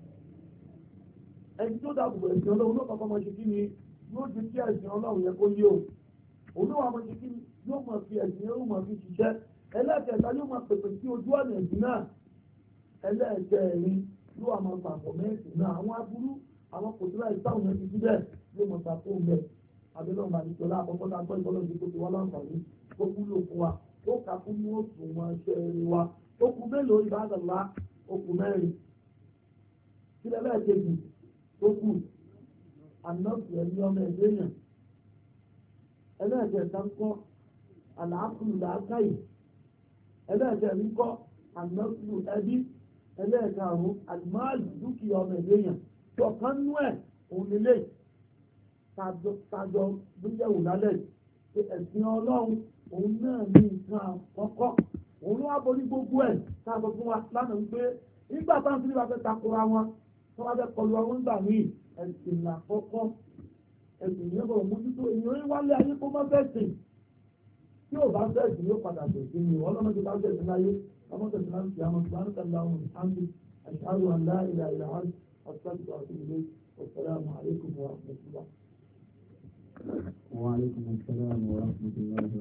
ẹni tó dáàbòbò ẹ̀sìn ọlọ́run ló kọ́kọ́ mọ̀ ṣe kí ni yóò di kí ẹ̀sìn ọlọ́run yẹ kó yé o òun ló wà mọ̀ ṣe kí ni yóò mọ̀ fi ẹ̀sìn yóò mọ̀ fi ṣiṣẹ́ ẹlẹ́ẹ̀kẹta yóò mọ̀ pèpè sí ojú ọ̀nà ẹ̀sìn náà ẹlẹ́ẹ̀kẹrin yóò wà mọ̀ pàpọ̀ mẹ́sìn náà àwọn aburú àwọn kòtò láì táwọn ẹni síbẹ̀ yóò mọ̀ pàpọ̀ mẹ́ abẹ́lẹ́ ọ̀nà àdìsọ́lá àkọ́kọ́ tá a gbọ́ ìbọ́lọ́ ìdíkò tó wá láǹfààní tó wúlò fún wa tó kà fún ní oṣù wọn ṣe eré wa tó kù mélòó ìbádọ́lá okùn mẹ́rin sílẹ̀ lẹ́ẹ̀kejì tó kù ànọ́ọ̀sì ẹ̀mí ọmọ ẹ̀dẹ́ yẹn ẹlẹ́ẹ̀kẹta ń kọ́ àlàáfùlù làákàyè ẹlẹ́ẹ̀kẹrin ń kọ́ ànọ́ọ̀sì ẹbí ẹlẹ́ẹ̀karùn-ún àlùmáàlì dúkìá ọmọ ẹ̀dẹ́ yẹn tọ̀kan nú ẹ̀ òun lélẹ̀ tájọ gbéyẹ̀wò lálẹ́ pé ẹ̀sìn ọlọ́run òun náà ní nǹkan àkọ́kọ́ òun ló wá borí gbogbo ẹ̀ táàbọ̀ fún wa lánàá wípé nígbà táwọn tí wọ́n fẹ́ takora wọn tí wọ́n fẹ́ kọlu àwọn gbà ní ẹ̀sìn àkọ́kọ́ ẹ̀sìn yẹn bọ̀ mójútó èèyàn wálé ayé kó má fẹ́ sìn tí ò bá fẹ́ sìn yóò padà bẹ̀ sí ni ọlọ́mọdé bá fẹ́ sìn láyé ọmọdé bá ń fi àwọn tó bá ń tẹ̀lé àwọn àǹtí ashhadu an la ilaha illa anta astaghfiruka wa atubu ilayk wassalamu alaykum wa rahmatullah. wa alaykum assalam wa rahmatullah.